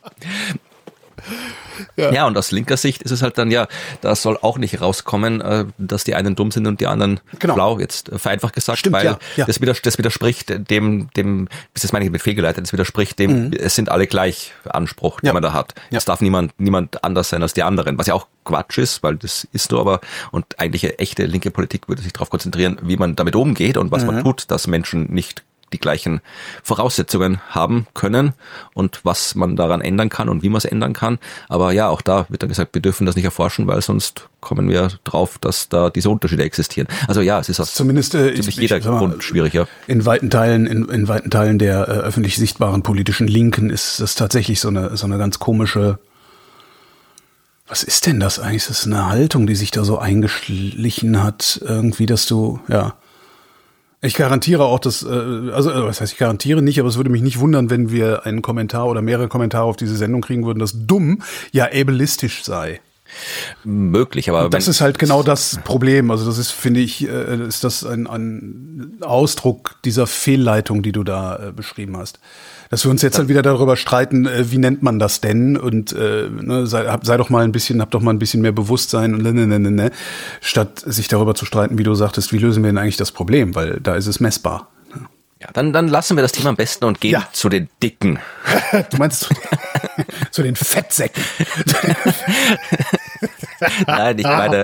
Ja, und aus linker Sicht ist es halt dann, ja, da soll auch nicht rauskommen, dass die einen dumm sind und die anderen schlau, jetzt vereinfacht gesagt. Stimmt, weil das widerspricht dem, das meine ich mit fehlgeleitet, das widerspricht dem, es sind alle gleich Anspruch, den man da hat. Ja. Es darf niemand anders sein als die anderen, was ja auch Quatsch ist, weil das ist so, aber, und eigentlich eine echte linke Politik würde sich darauf konzentrieren, wie man damit umgeht und was man tut, dass Menschen nicht die gleichen Voraussetzungen haben können und was man daran ändern kann und wie man es ändern kann. Aber ja, auch da wird dann gesagt, wir dürfen das nicht erforschen, weil sonst kommen wir drauf, dass da diese Unterschiede existieren. Also ja, es ist aus zumindest jeder Grund schwierig, ja. In weiten Teilen der öffentlich sichtbaren politischen Linken ist das tatsächlich so eine ganz komische. Was ist denn das eigentlich? Das ist eine Haltung, die sich da so eingeschlichen hat, irgendwie, dass du, ja. Ich garantiere auch, dass, was heißt, ich garantiere nicht, aber es würde mich nicht wundern, wenn wir einen Kommentar oder mehrere Kommentare auf diese Sendung kriegen würden, dass dumm ja ableistisch sei. Möglich, aber das ist halt genau das Problem. Also das ist, finde ich, ist das ein Ausdruck dieser Fehlleitung, die du da beschrieben hast. Dass wir uns jetzt dann wieder darüber streiten, wie nennt man das denn? Und sei doch mal ein bisschen, hab doch mal ein bisschen mehr Bewusstsein und statt sich darüber zu streiten, wie du sagtest, wie lösen wir denn eigentlich das Problem? Weil da ist es messbar. Ja, dann lassen wir das Thema am besten und gehen zu den Dicken. Du meinst zu den Fettsäcken? Nein,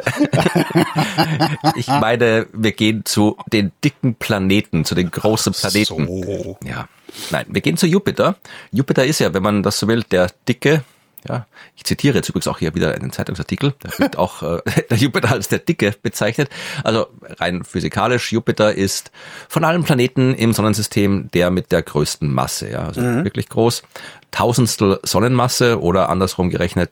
ich meine, wir gehen zu den dicken Planeten, zu den großen Planeten. So. Ja. Nein, wir gehen zu Jupiter. Jupiter ist ja, wenn man das so will, der dicke, ja, ich zitiere jetzt übrigens auch hier wieder einen Zeitungsartikel, da wird auch der Jupiter als der Dicke bezeichnet. Also rein physikalisch, Jupiter ist von allen Planeten im Sonnensystem der mit der größten Masse, ja, also wirklich groß. Tausendstel Sonnenmasse oder andersrum gerechnet,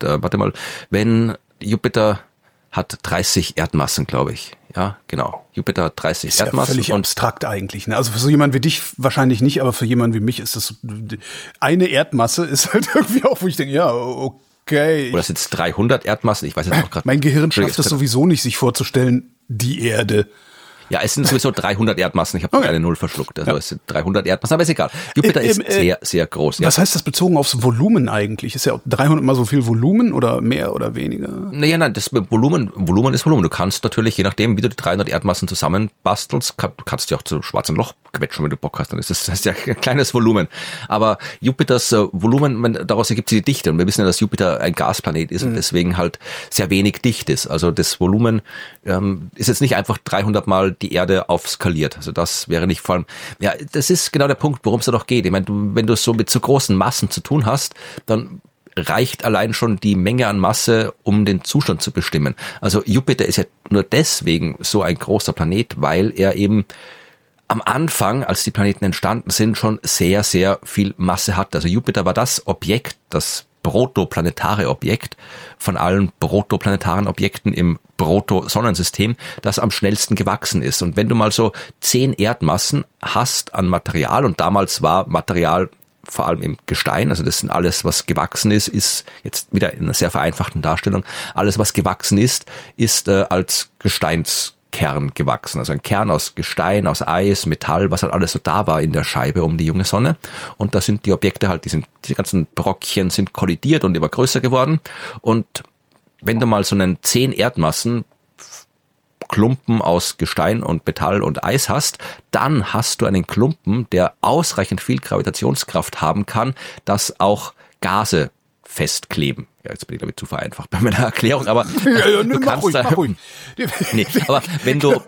wenn Jupiter hat 30 Erdmassen, glaube ich. Ja, genau. Jupiter hat 30 ist Erdmassen. Ja völlig abstrakt eigentlich. Ne? Also für so jemanden wie dich wahrscheinlich nicht, aber für jemanden wie mich ist das eine Erdmasse ist halt irgendwie auch, wo ich denke, ja, okay. Oder sind es 300 Erdmassen? Ich weiß jetzt auch gerade. Mein Gehirn schafft es sowieso nicht, sich vorzustellen, die Erde. Ja, es sind sowieso 300 Erdmassen. Ich habe eine Null verschluckt. Also es sind 300 Erdmassen, aber ist egal. Jupiter ist sehr, sehr groß. Ja. Was heißt das bezogen aufs Volumen eigentlich? Ist ja 300 mal so viel Volumen oder mehr oder weniger? Naja, nein, das Volumen ist Volumen. Du kannst natürlich, je nachdem, wie du die 300 Erdmassen zusammenbastelst, kannst du auch zu schwarzen Loch quetschen, wenn du Bock hast. Dann ist das ja ein kleines Volumen. Aber Jupiters Volumen, daraus ergibt sich die Dichte. Und wir wissen ja, dass Jupiter ein Gasplanet ist und deswegen halt sehr wenig dicht ist. Also das Volumen ist jetzt nicht einfach 300 Mal die Erde aufskaliert. Also das wäre nicht vor allem, ja, das ist genau der Punkt, worum es da doch geht. Ich meine, wenn du so mit so großen Massen zu tun hast, dann reicht allein schon die Menge an Masse, um den Zustand zu bestimmen. Also Jupiter ist ja nur deswegen so ein großer Planet, weil er eben am Anfang, als die Planeten entstanden sind, schon sehr, sehr viel Masse hat. Also Jupiter war das Objekt, das protoplanetare Objekt von allen protoplanetaren Objekten im Proto-Sonnensystem, das am schnellsten gewachsen ist. Und wenn du mal so 10 Erdmassen hast an Material, und damals war Material vor allem im Gestein, also das sind alles, was gewachsen ist jetzt wieder in einer sehr vereinfachten Darstellung, alles, was gewachsen ist als Gesteinskern gewachsen. Also ein Kern aus Gestein, aus Eis, Metall, was halt alles so da war in der Scheibe um die junge Sonne. Und da sind die Objekte halt, diese ganzen Brockchen sind kollidiert und immer größer geworden. Und wenn du mal so einen 10 Erdmassen Klumpen aus Gestein und Metall und Eis hast, dann hast du einen Klumpen, der ausreichend viel Gravitationskraft haben kann, dass auch Gase festkleben. Ja, jetzt bin ich damit zu vereinfacht bei meiner Erklärung, aber du kannst mach ruhig. Nee, aber wenn du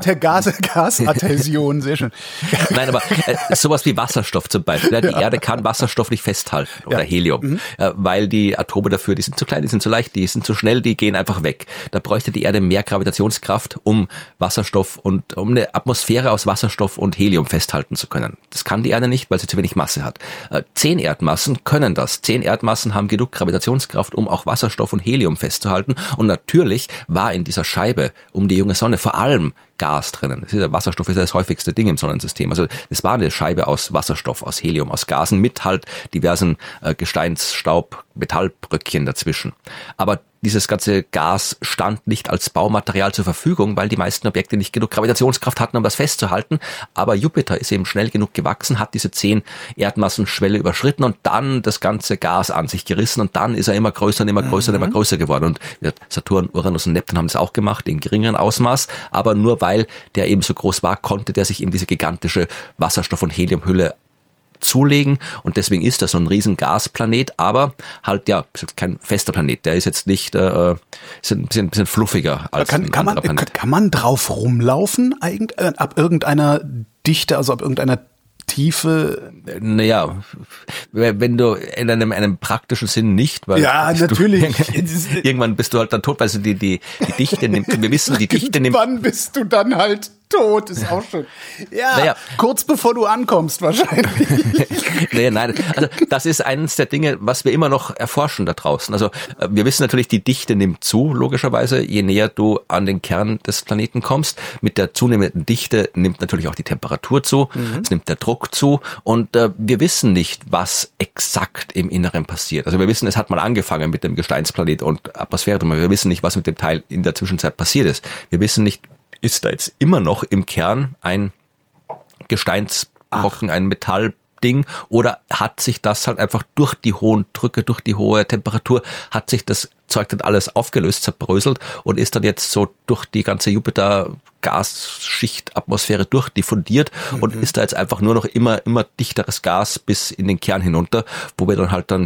Gasadhäsion, sehr schön. Nein, aber sowas wie Wasserstoff zum Beispiel. Die Erde kann Wasserstoff nicht festhalten oder Helium, weil die Atome dafür, die sind zu klein, die sind zu leicht, die sind zu schnell, die gehen einfach weg. Da bräuchte die Erde mehr Gravitationskraft, um Wasserstoff und um eine Atmosphäre aus Wasserstoff und Helium festhalten zu können. Das kann die Erde nicht, weil sie zu wenig Masse hat. 10 Erdmassen können das. 10 Erdmassen haben genug Gravitationskraft, um auch Wasserstoff und Helium festzuhalten. Und natürlich war in dieser Scheibe um die junge Sonne vor allem Gas drinnen. Wasserstoff ist ja das häufigste Ding im Sonnensystem. Also es war eine Scheibe aus Wasserstoff, aus Helium, aus Gasen mit halt diversen Gesteinsstaub, Metallbröckchen dazwischen. Aber dieses ganze Gas stand nicht als Baumaterial zur Verfügung, weil die meisten Objekte nicht genug Gravitationskraft hatten, um das festzuhalten. Aber Jupiter ist eben schnell genug gewachsen, hat diese 10 Erdmassenschwelle überschritten und dann das ganze Gas an sich gerissen und dann ist er immer größer und immer größer und immer größer geworden. Und Saturn, Uranus und Neptun haben das auch gemacht, in geringeren Ausmaß. Aber nur weil der eben so groß war, konnte der sich eben diese gigantische Wasserstoff- und Heliumhülle zulegen und deswegen ist das so ein riesen Gasplanet, aber halt kein fester Planet. Der ist jetzt nicht, ist ein bisschen fluffiger als ein anderer Planet. Kann man drauf rumlaufen eigentlich ab irgendeiner Dichte, also ab irgendeiner Tiefe? Naja, wenn du in einem praktischen Sinn nicht, weil natürlich. Irgendwann bist du halt dann tot, weil du die Dichte nimmt. Wir wissen, die Dichte nimmt. Wann bist du dann halt tot, ist auch schön. Ja, naja. Kurz bevor du ankommst wahrscheinlich. Nein, also das ist eines der Dinge, was wir immer noch erforschen da draußen. Also wir wissen natürlich, die Dichte nimmt zu, logischerweise, je näher du an den Kern des Planeten kommst. Mit der zunehmenden Dichte nimmt natürlich auch die Temperatur zu, es nimmt der Druck zu und wir wissen nicht, was exakt im Inneren passiert. Also wir wissen, es hat mal angefangen mit dem Gesteinsplanet und Atmosphäre, aber wir wissen nicht, was mit dem Teil in der Zwischenzeit passiert ist. Wir wissen nicht, ist da jetzt immer noch im Kern ein Gesteinsbrocken, ein Metallding, oder hat sich das halt einfach durch die hohen Drücke, durch die hohe Temperatur, hat sich das Zeug dann alles aufgelöst, zerbröselt und ist dann jetzt so durch die ganze Jupiter-Gasschicht, Atmosphäre durchdiffundiert und ist da jetzt einfach nur noch immer dichteres Gas bis in den Kern hinunter, wo wir dann halt dann,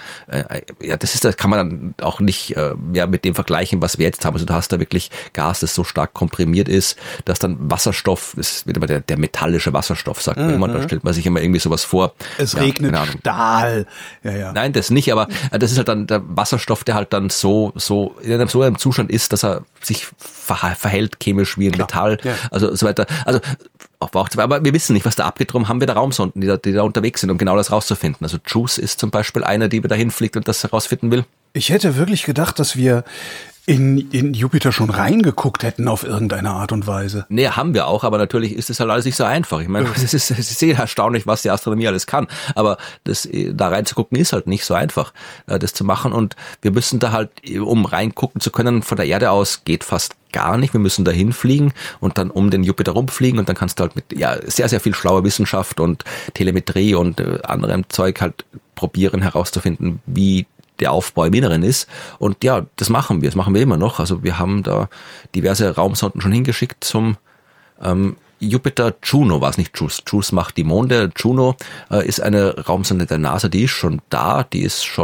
das kann man dann auch nicht mit dem vergleichen, was wir jetzt haben. Also du hast da wirklich Gas, das so stark komprimiert ist, dass dann Wasserstoff, das wird immer der metallische Wasserstoff, sagt man immer, da stellt man sich immer irgendwie sowas vor. Es regnet Stahl. Ja. Nein, das nicht, aber das ist halt dann der Wasserstoff, der halt dann so in einem Zustand ist, dass er sich verhält chemisch wie ein Metall, also so weiter. Also aber wir wissen nicht, was da abgeht, darum haben wir da Raumsonden, die da unterwegs sind, um genau das rauszufinden. Also JUICE ist zum Beispiel eine, die dahin fliegt und das herausfinden will. Ich hätte wirklich gedacht, dass wir in Jupiter schon reingeguckt hätten auf irgendeine Art und Weise. Nee, haben wir auch, aber natürlich ist es halt alles nicht so einfach. Ich meine, es ist sehr erstaunlich, was die Astronomie alles kann, aber da reinzugucken ist halt nicht so einfach, das zu machen, und wir müssen da halt, um reingucken zu können, von der Erde aus geht fast gar nicht. Wir müssen da hinfliegen und dann um den Jupiter rumfliegen und dann kannst du halt mit sehr, sehr viel schlauer Wissenschaft und Telemetrie und anderem Zeug halt probieren herauszufinden, wie der Aufbau im Inneren ist. Und ja, das machen wir immer noch. Also wir haben da diverse Raumsonden schon hingeschickt zum Jupiter. Juno war es, nicht JUICE. JUICE macht die Monde. Juno ist eine Raumsonde der NASA, die ist schon da, die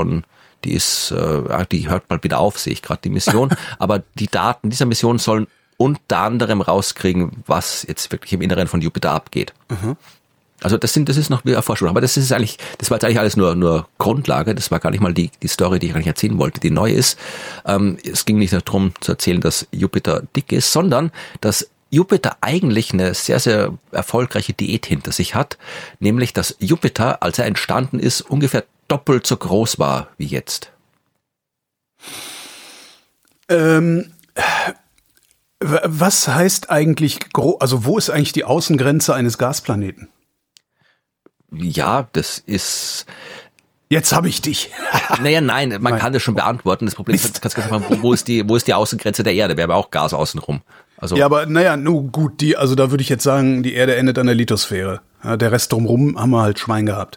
hört bald wieder auf, sehe ich gerade die Mission. Aber die Daten dieser Mission sollen unter anderem rauskriegen, was jetzt wirklich im Inneren von Jupiter abgeht. Also das ist noch wieder Erforschung, aber das war jetzt eigentlich alles nur Grundlage, das war gar nicht mal die Story, die ich eigentlich erzählen wollte, die neu ist. Es ging nicht darum zu erzählen, dass Jupiter dick ist, sondern dass Jupiter eigentlich eine sehr, sehr erfolgreiche Diät hinter sich hat, nämlich dass Jupiter, als er entstanden ist, ungefähr doppelt so groß war wie jetzt. Was heißt eigentlich also wo ist eigentlich die Außengrenze eines Gasplaneten? Ja, das ist... Jetzt habe ich dich. Nein, man kann das schon beantworten. Das Problem ist, kannst du fragen, wo ist die Außengrenze der Erde? Wir haben auch Gas außenrum. Also, ja, aber nur gut, also da würde ich jetzt sagen, die Erde endet an der Lithosphäre. Ja, der Rest drumherum haben wir halt Schwein gehabt.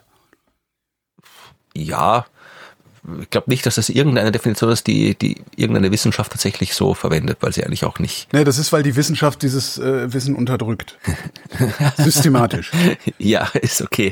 Ja, ich glaube nicht, dass das irgendeine Definition ist, die irgendeine Wissenschaft tatsächlich so verwendet, weil sie eigentlich auch nicht... Nee, das ist, weil die Wissenschaft dieses Wissen unterdrückt. Systematisch. Ja, ist okay.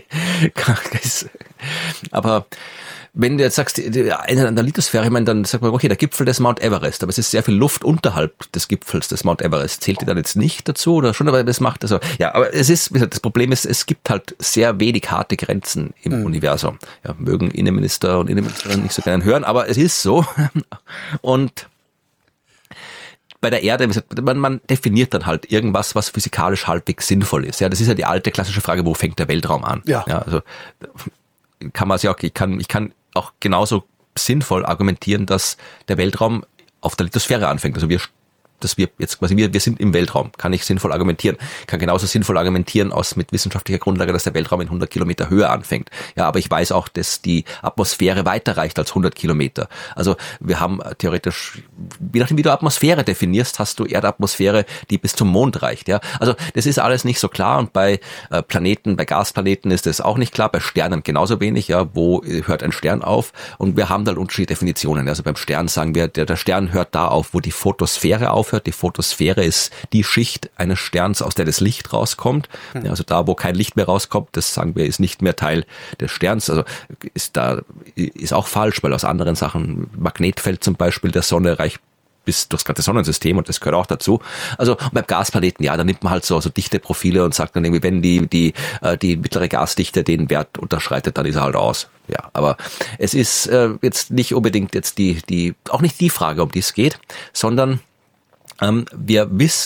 Aber wenn du jetzt sagst, eine an der Lithosphäre, ich meine, dann sagt man, okay, der Gipfel des Mount Everest, aber es ist sehr viel Luft unterhalb des Gipfels des Mount Everest. Zählt die dann jetzt nicht dazu oder schon, aber das macht also, ja, aber es ist, wie gesagt, das Problem ist, es gibt halt sehr wenig harte Grenzen im Universum. Ja, mögen Innenminister und Innenministerinnen nicht so gerne hören, aber es ist so. Und bei der Erde, man definiert dann halt irgendwas, was physikalisch halbwegs sinnvoll ist. Ja, das ist ja die alte klassische Frage, wo fängt der Weltraum an? Ja, also kann man ich kann auch genauso sinnvoll argumentieren, dass der Weltraum auf der Lithosphäre anfängt. Also wir sind im Weltraum, kann ich sinnvoll argumentieren. Kann genauso sinnvoll argumentieren mit wissenschaftlicher Grundlage, dass der Weltraum in 100 Kilometer Höhe anfängt. Ja, aber ich weiß auch, dass die Atmosphäre weiter reicht als 100 Kilometer. Also wir haben theoretisch, je nachdem wie du Atmosphäre definierst, hast du Erdatmosphäre, die bis zum Mond reicht. Ja, also das ist alles nicht so klar, und bei Planeten, bei Gasplaneten ist das auch nicht klar, bei Sternen genauso wenig. Ja, wo hört ein Stern auf? Und wir haben da unterschiedliche Definitionen. Also beim Stern sagen wir, der Stern hört da auf, wo die Photosphäre aufhört. Die Photosphäre ist die Schicht eines Sterns, aus der das Licht rauskommt. Ja, also da, wo kein Licht mehr rauskommt, das sagen wir, ist nicht mehr Teil des Sterns. Also ist auch falsch, weil aus anderen Sachen, Magnetfeld zum Beispiel der Sonne reicht bis durchs ganze Sonnensystem, und das gehört auch dazu. Also beim Gasplaneten, ja, da nimmt man halt so dichte Profile und sagt dann irgendwie, wenn die mittlere Gasdichte den Wert unterschreitet, dann ist er halt aus. Ja, aber es ist jetzt nicht unbedingt jetzt auch nicht die Frage, um die es geht, sondern wir wissen,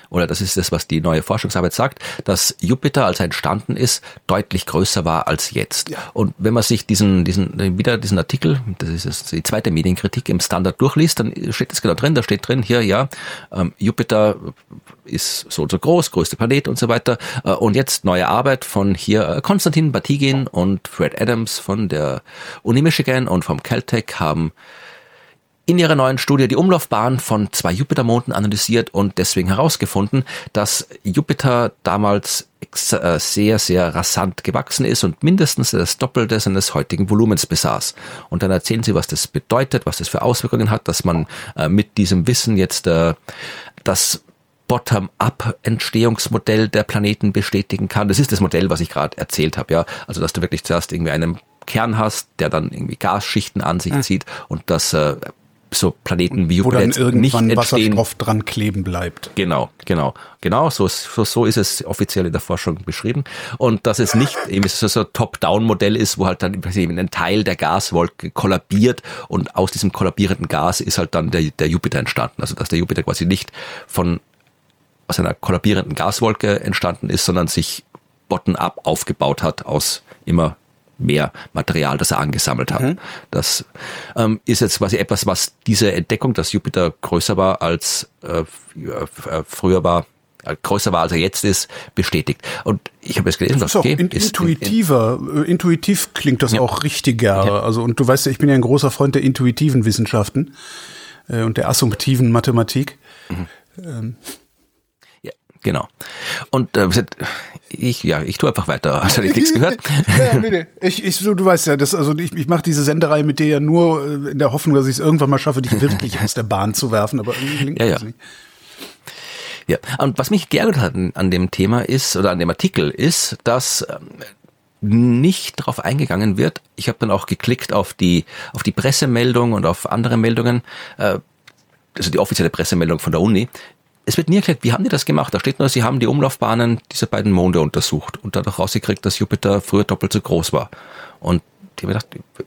oder das ist das, was die neue Forschungsarbeit sagt, dass Jupiter, als er entstanden ist, deutlich größer war als jetzt. Ja. Und wenn man sich diesen Artikel, das ist jetzt die zweite Medienkritik im Standard durchliest, dann steht es genau drin, da steht drin, hier, ja, Jupiter ist so und so groß, größte Planet und so weiter. Und jetzt neue Arbeit von hier Konstantin Batygin und Fred Adams von der Uni Michigan und vom Caltech haben in ihrer neuen Studie die Umlaufbahn von 2 Jupitermonden analysiert und deswegen herausgefunden, dass Jupiter damals sehr, sehr rasant gewachsen ist und mindestens das Doppelte seines heutigen Volumens besaß. Und dann erzählen sie, was das bedeutet, was das für Auswirkungen hat, dass man mit diesem Wissen jetzt das Bottom-up-Entstehungsmodell der Planeten bestätigen kann. Das ist das Modell, was ich gerade erzählt habe, ja. Also, dass du wirklich zuerst irgendwie einen Kern hast, der dann irgendwie Gasschichten an sich zieht und dass so Planeten wie Jupiter jetzt nicht entstehen. Wasserstoff dran kleben bleibt. Genau. So ist es offiziell in der Forschung beschrieben. Und dass es nicht eben so ein Top-Down-Modell ist, wo halt dann ein Teil der Gaswolke kollabiert und aus diesem kollabierenden Gas ist halt dann der Jupiter entstanden. Also dass der Jupiter quasi nicht aus einer kollabierenden Gaswolke entstanden ist, sondern sich bottom-up aufgebaut hat aus immer mehr Material, das er angesammelt hat. Das ist jetzt quasi etwas, was diese Entdeckung, dass Jupiter größer war als früher war, größer war als er jetzt ist, bestätigt. Und ich habe jetzt gelesen, das ist okay, intuitiv klingt das auch richtiger. Ja. Also und du weißt ja, ich bin ja ein großer Freund der intuitiven Wissenschaften und der assumptiven Mathematik. Genau. Und ich tue einfach weiter. Hast du nichts gehört? Nee. Du weißt ja, ich mache diese Senderei mit dir ja nur in der Hoffnung, dass ich es irgendwann mal schaffe, dich wirklich aus der Bahn zu werfen, aber irgendwie gelingt das nicht. Ja, und was mich geärgert hat an dem Thema ist, oder an dem Artikel ist, dass nicht darauf eingegangen wird. Ich habe dann auch geklickt auf die Pressemeldung und auf andere Meldungen, also die offizielle Pressemeldung von der Uni. Es wird nie erklärt, wie haben die das gemacht? Da steht nur, sie haben die Umlaufbahnen dieser beiden Monde untersucht und dadurch rausgekriegt, dass Jupiter früher doppelt so groß war. Und ich habe gedacht,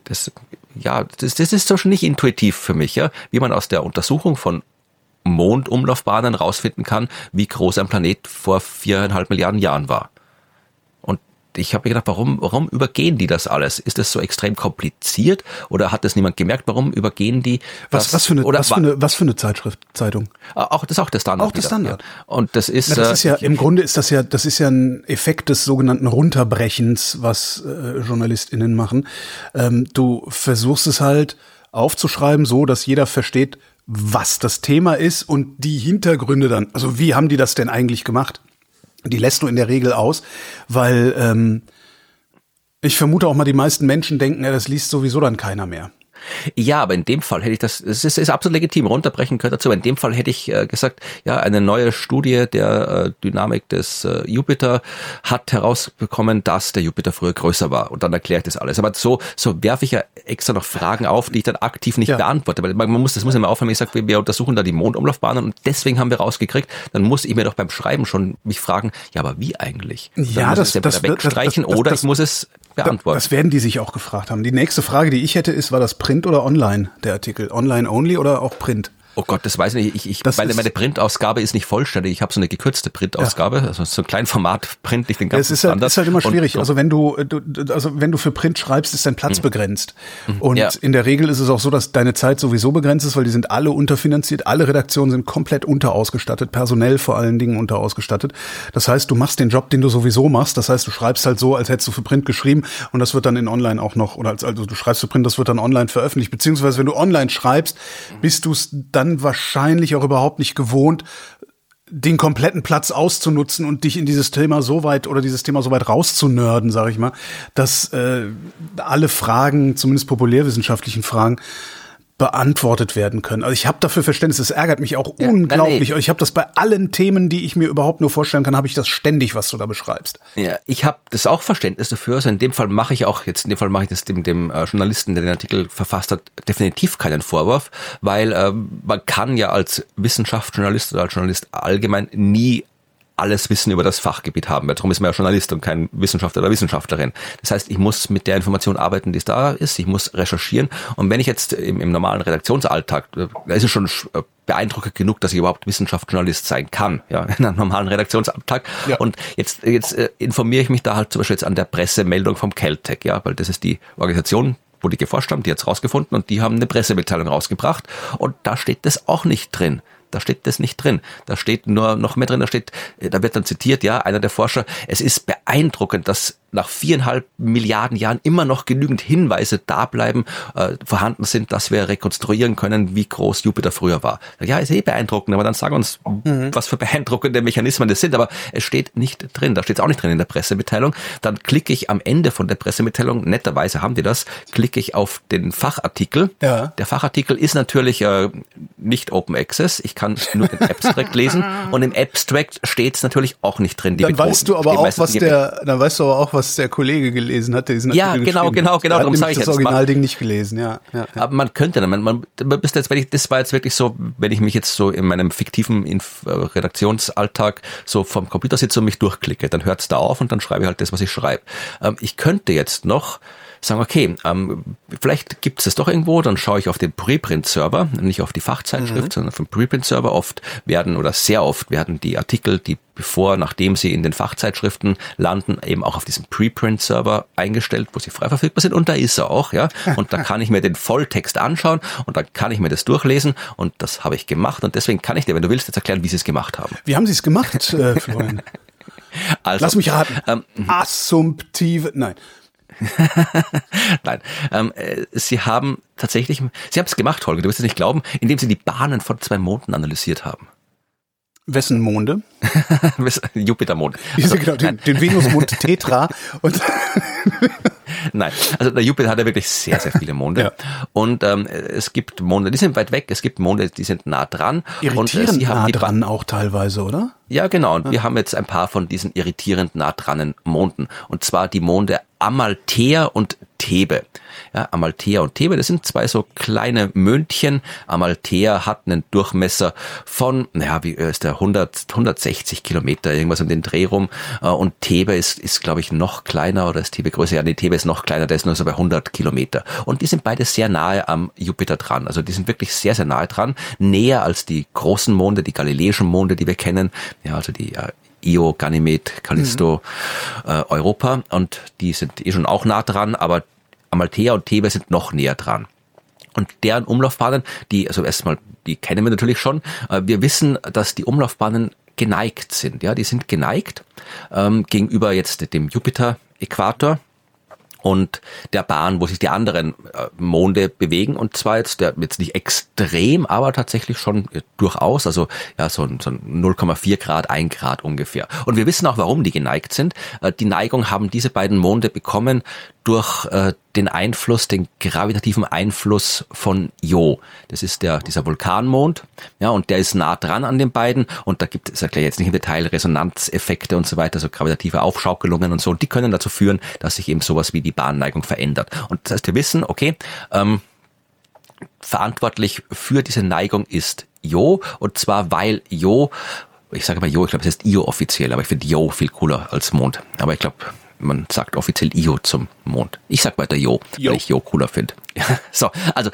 das ist doch schon nicht intuitiv für mich, ja, wie man aus der Untersuchung von Mondumlaufbahnen rausfinden kann, wie groß ein Planet vor 4,5 Milliarden Jahren war. Und ich habe mir gedacht, warum übergehen die das alles? Ist das so extrem kompliziert oder hat das niemand gemerkt? Warum übergehen die das? Was für eine Zeitung? Auch der Standard. Auch der Standard. Ja. Und das ist im Grunde ist das ja ein Effekt des sogenannten Runterbrechens, was JournalistInnen machen. Du versuchst es halt aufzuschreiben, so dass jeder versteht, was das Thema ist und die Hintergründe dann. Also wie haben die das denn eigentlich gemacht? Die lässt du in der Regel aus, weil ich vermute auch mal, die meisten Menschen denken, das liest sowieso dann keiner mehr. Ja, aber in dem Fall hätte ich es ist absolut legitim, runterbrechen gehört dazu, aber in dem Fall hätte ich gesagt, ja, eine neue Studie der Dynamik des Jupiter hat herausbekommen, dass der Jupiter früher größer war und dann erkläre ich das alles. Aber so werfe ich ja extra noch Fragen auf, die ich dann aktiv nicht beantworte, weil das muss ja mal aufhören, wenn ich sage, wir untersuchen da die Mondumlaufbahnen und deswegen haben wir rausgekriegt, dann muss ich mir doch beim Schreiben schon mich fragen, ja, aber wie eigentlich? Ja, das wegstreichen oder ich muss es beantworten. Das werden die sich auch gefragt haben. Die nächste Frage, die ich hätte, ist, war das Print oder Online, der Artikel? Online only oder auch Print? Oh Gott, das weiß ich nicht. Meine Printausgabe ist nicht vollständig. Ich habe so eine gekürzte Printausgabe, also so ein Kleinformat-Print, nicht den ganzen Standard. Es ist halt immer schwierig. Also wenn du für Print schreibst, ist dein Platz begrenzt. Und in der Regel ist es auch so, dass deine Zeit sowieso begrenzt ist, weil die sind alle unterfinanziert. Alle Redaktionen sind komplett unterausgestattet, personell vor allen Dingen unterausgestattet. Das heißt, du machst den Job, den du sowieso machst. Das heißt, du schreibst halt so, als hättest du für Print geschrieben und das wird dann in Online auch noch, also du schreibst für Print, das wird dann online veröffentlicht. Beziehungsweise wenn du online schreibst, bist du es dann wahrscheinlich auch überhaupt nicht gewohnt, den kompletten Platz auszunutzen und dich in dieses Thema so weit rauszunörden, sage ich mal, dass alle Fragen, zumindest populärwissenschaftlichen Fragen, beantwortet werden können. Also ich habe dafür Verständnis, es ärgert mich auch unglaublich. Ich habe das bei allen Themen, die ich mir überhaupt nur vorstellen kann, habe ich das ständig, was du da beschreibst. Ja, ich habe das auch Verständnis dafür. Also in dem Fall mache ich das dem Journalisten, der den Artikel verfasst hat, definitiv keinen Vorwurf, weil man kann ja als Wissenschaftsjournalist oder als Journalist allgemein nie alles Wissen über das Fachgebiet haben, weil darum ist man ja Journalist und kein Wissenschaftler oder Wissenschaftlerin. Das heißt, ich muss mit der Information arbeiten, die es da ist, ich muss recherchieren und wenn ich jetzt im normalen Redaktionsalltag, da ist es schon beeindruckend genug, dass ich überhaupt Wissenschaftsjournalist sein kann, ja, in einem normalen Redaktionsalltag. Ja. Und jetzt informiere ich mich da halt zum Beispiel jetzt an der Pressemeldung vom Caltech, ja, weil das ist die Organisation, wo die geforscht haben, die hat's rausgefunden und die haben eine Pressemitteilung rausgebracht und da steht das auch nicht drin. Da steht das nicht drin. Da steht nur noch mehr drin, da wird dann zitiert, ja, einer der Forscher, es ist beeindruckend, dass nach 4,5 Milliarden Jahren immer noch genügend Hinweise da bleiben, vorhanden sind, dass wir rekonstruieren können, wie groß Jupiter früher war. Ja, ist beeindruckend, aber dann sag uns, was für beeindruckende Mechanismen das sind, aber es steht nicht drin, da steht es auch nicht drin in der Pressemitteilung. Dann klicke ich am Ende von der Pressemitteilung, netterweise haben die das, klicke ich auf den Fachartikel. Ja. Der Fachartikel ist natürlich nicht Open Access, ich kann nur den Abstract lesen und im Abstract steht es natürlich auch nicht drin. Dann weißt du aber auch, was der Kollege gelesen hat, der diesen Artikel genau, darum sage ich das Originalding nicht gelesen, ja. Aber man könnte dann, das war jetzt wirklich so, wenn ich mich jetzt so in meinem fiktiven Redaktionsalltag so vom Computer sitze und mich durchklicke, dann hört es da auf und dann schreibe ich halt das, was ich schreibe. Ich könnte jetzt noch sagen, okay, vielleicht gibt es das doch irgendwo, dann schaue ich auf den Preprint-Server, nicht auf die Fachzeitschrift, sondern auf den Preprint-Server. Sehr oft werden die Artikel, nachdem sie in den Fachzeitschriften landen, eben auch auf diesem Preprint-Server eingestellt, wo sie frei verfügbar sind und da ist er auch, ja. Und da kann ich mir den Volltext anschauen und dann kann ich mir das durchlesen und das habe ich gemacht und deswegen kann ich dir, wenn du willst, jetzt erklären, wie sie es gemacht haben. Wie haben sie es gemacht, Florian? Also, lass mich raten. Nein. Nein, sie haben es gemacht, Holger, du wirst es nicht glauben, indem sie die Bahnen von 2 Monden analysiert haben. Wessen Monde? Jupitermond. Also, genau, den Venusmond Tetra. Und Nein, also der Jupiter hat ja wirklich sehr, sehr viele Monde. Ja. Und es gibt Monde, die sind weit weg, es gibt Monde, die sind nah dran. Irritierend nah dran auch teilweise, oder? Ja, genau. Und wir haben jetzt ein paar von diesen irritierend nah dranen Monden. Und zwar die Monde Amalthea und Thebe. Ja, Amalthea und Thebe, das sind 2 so kleine Möndchen. Amalthea hat einen Durchmesser von, wie ist der, 160 Kilometer, irgendwas um den Dreh rum. Und Thebe ist glaube ich, noch kleiner, oder ist Thebe größer? Ja, nee, Thebe ist noch kleiner, der ist nur so bei 100 Kilometer. Und die sind beide sehr nahe am Jupiter dran. Also die sind wirklich sehr, sehr nahe dran. Näher als die großen Monde, die galileischen Monde, die wir kennen. Ja, also die Io, Ganymed, Callisto, Europa, und die sind schon auch nah dran, aber Amalthea und Thebe sind noch näher dran. Und deren Umlaufbahnen, die kennen wir natürlich schon. Wir wissen, dass die Umlaufbahnen geneigt sind. Ja, die sind geneigt gegenüber jetzt dem Jupiter-Äquator und der Bahn, wo sich die anderen Monde bewegen, und zwar jetzt nicht extrem, aber tatsächlich schon durchaus, also ja, so 0,4 Grad, 1 Grad ungefähr. Und wir wissen auch, warum die geneigt sind. Die Neigung haben diese beiden Monde bekommen durch den gravitativen Einfluss von Io. Das ist dieser Vulkanmond, ja, und der ist nah dran an den beiden, und da gibt es, erkläre ich jetzt nicht im Detail, Resonanzeffekte und so weiter, so gravitative Aufschaukelungen und so, und die können dazu führen, dass sich eben sowas wie die Bahnneigung verändert. Und das heißt, wir wissen, okay, verantwortlich für diese Neigung ist Io, und zwar weil Io, ich sage mal Io, ich glaube, es heißt Io offiziell, aber ich finde Io viel cooler als Mond. Aber ich glaube, man sagt offiziell Io zum Mond. Ich sag weiter Io, weil ich Io cooler finde. So, also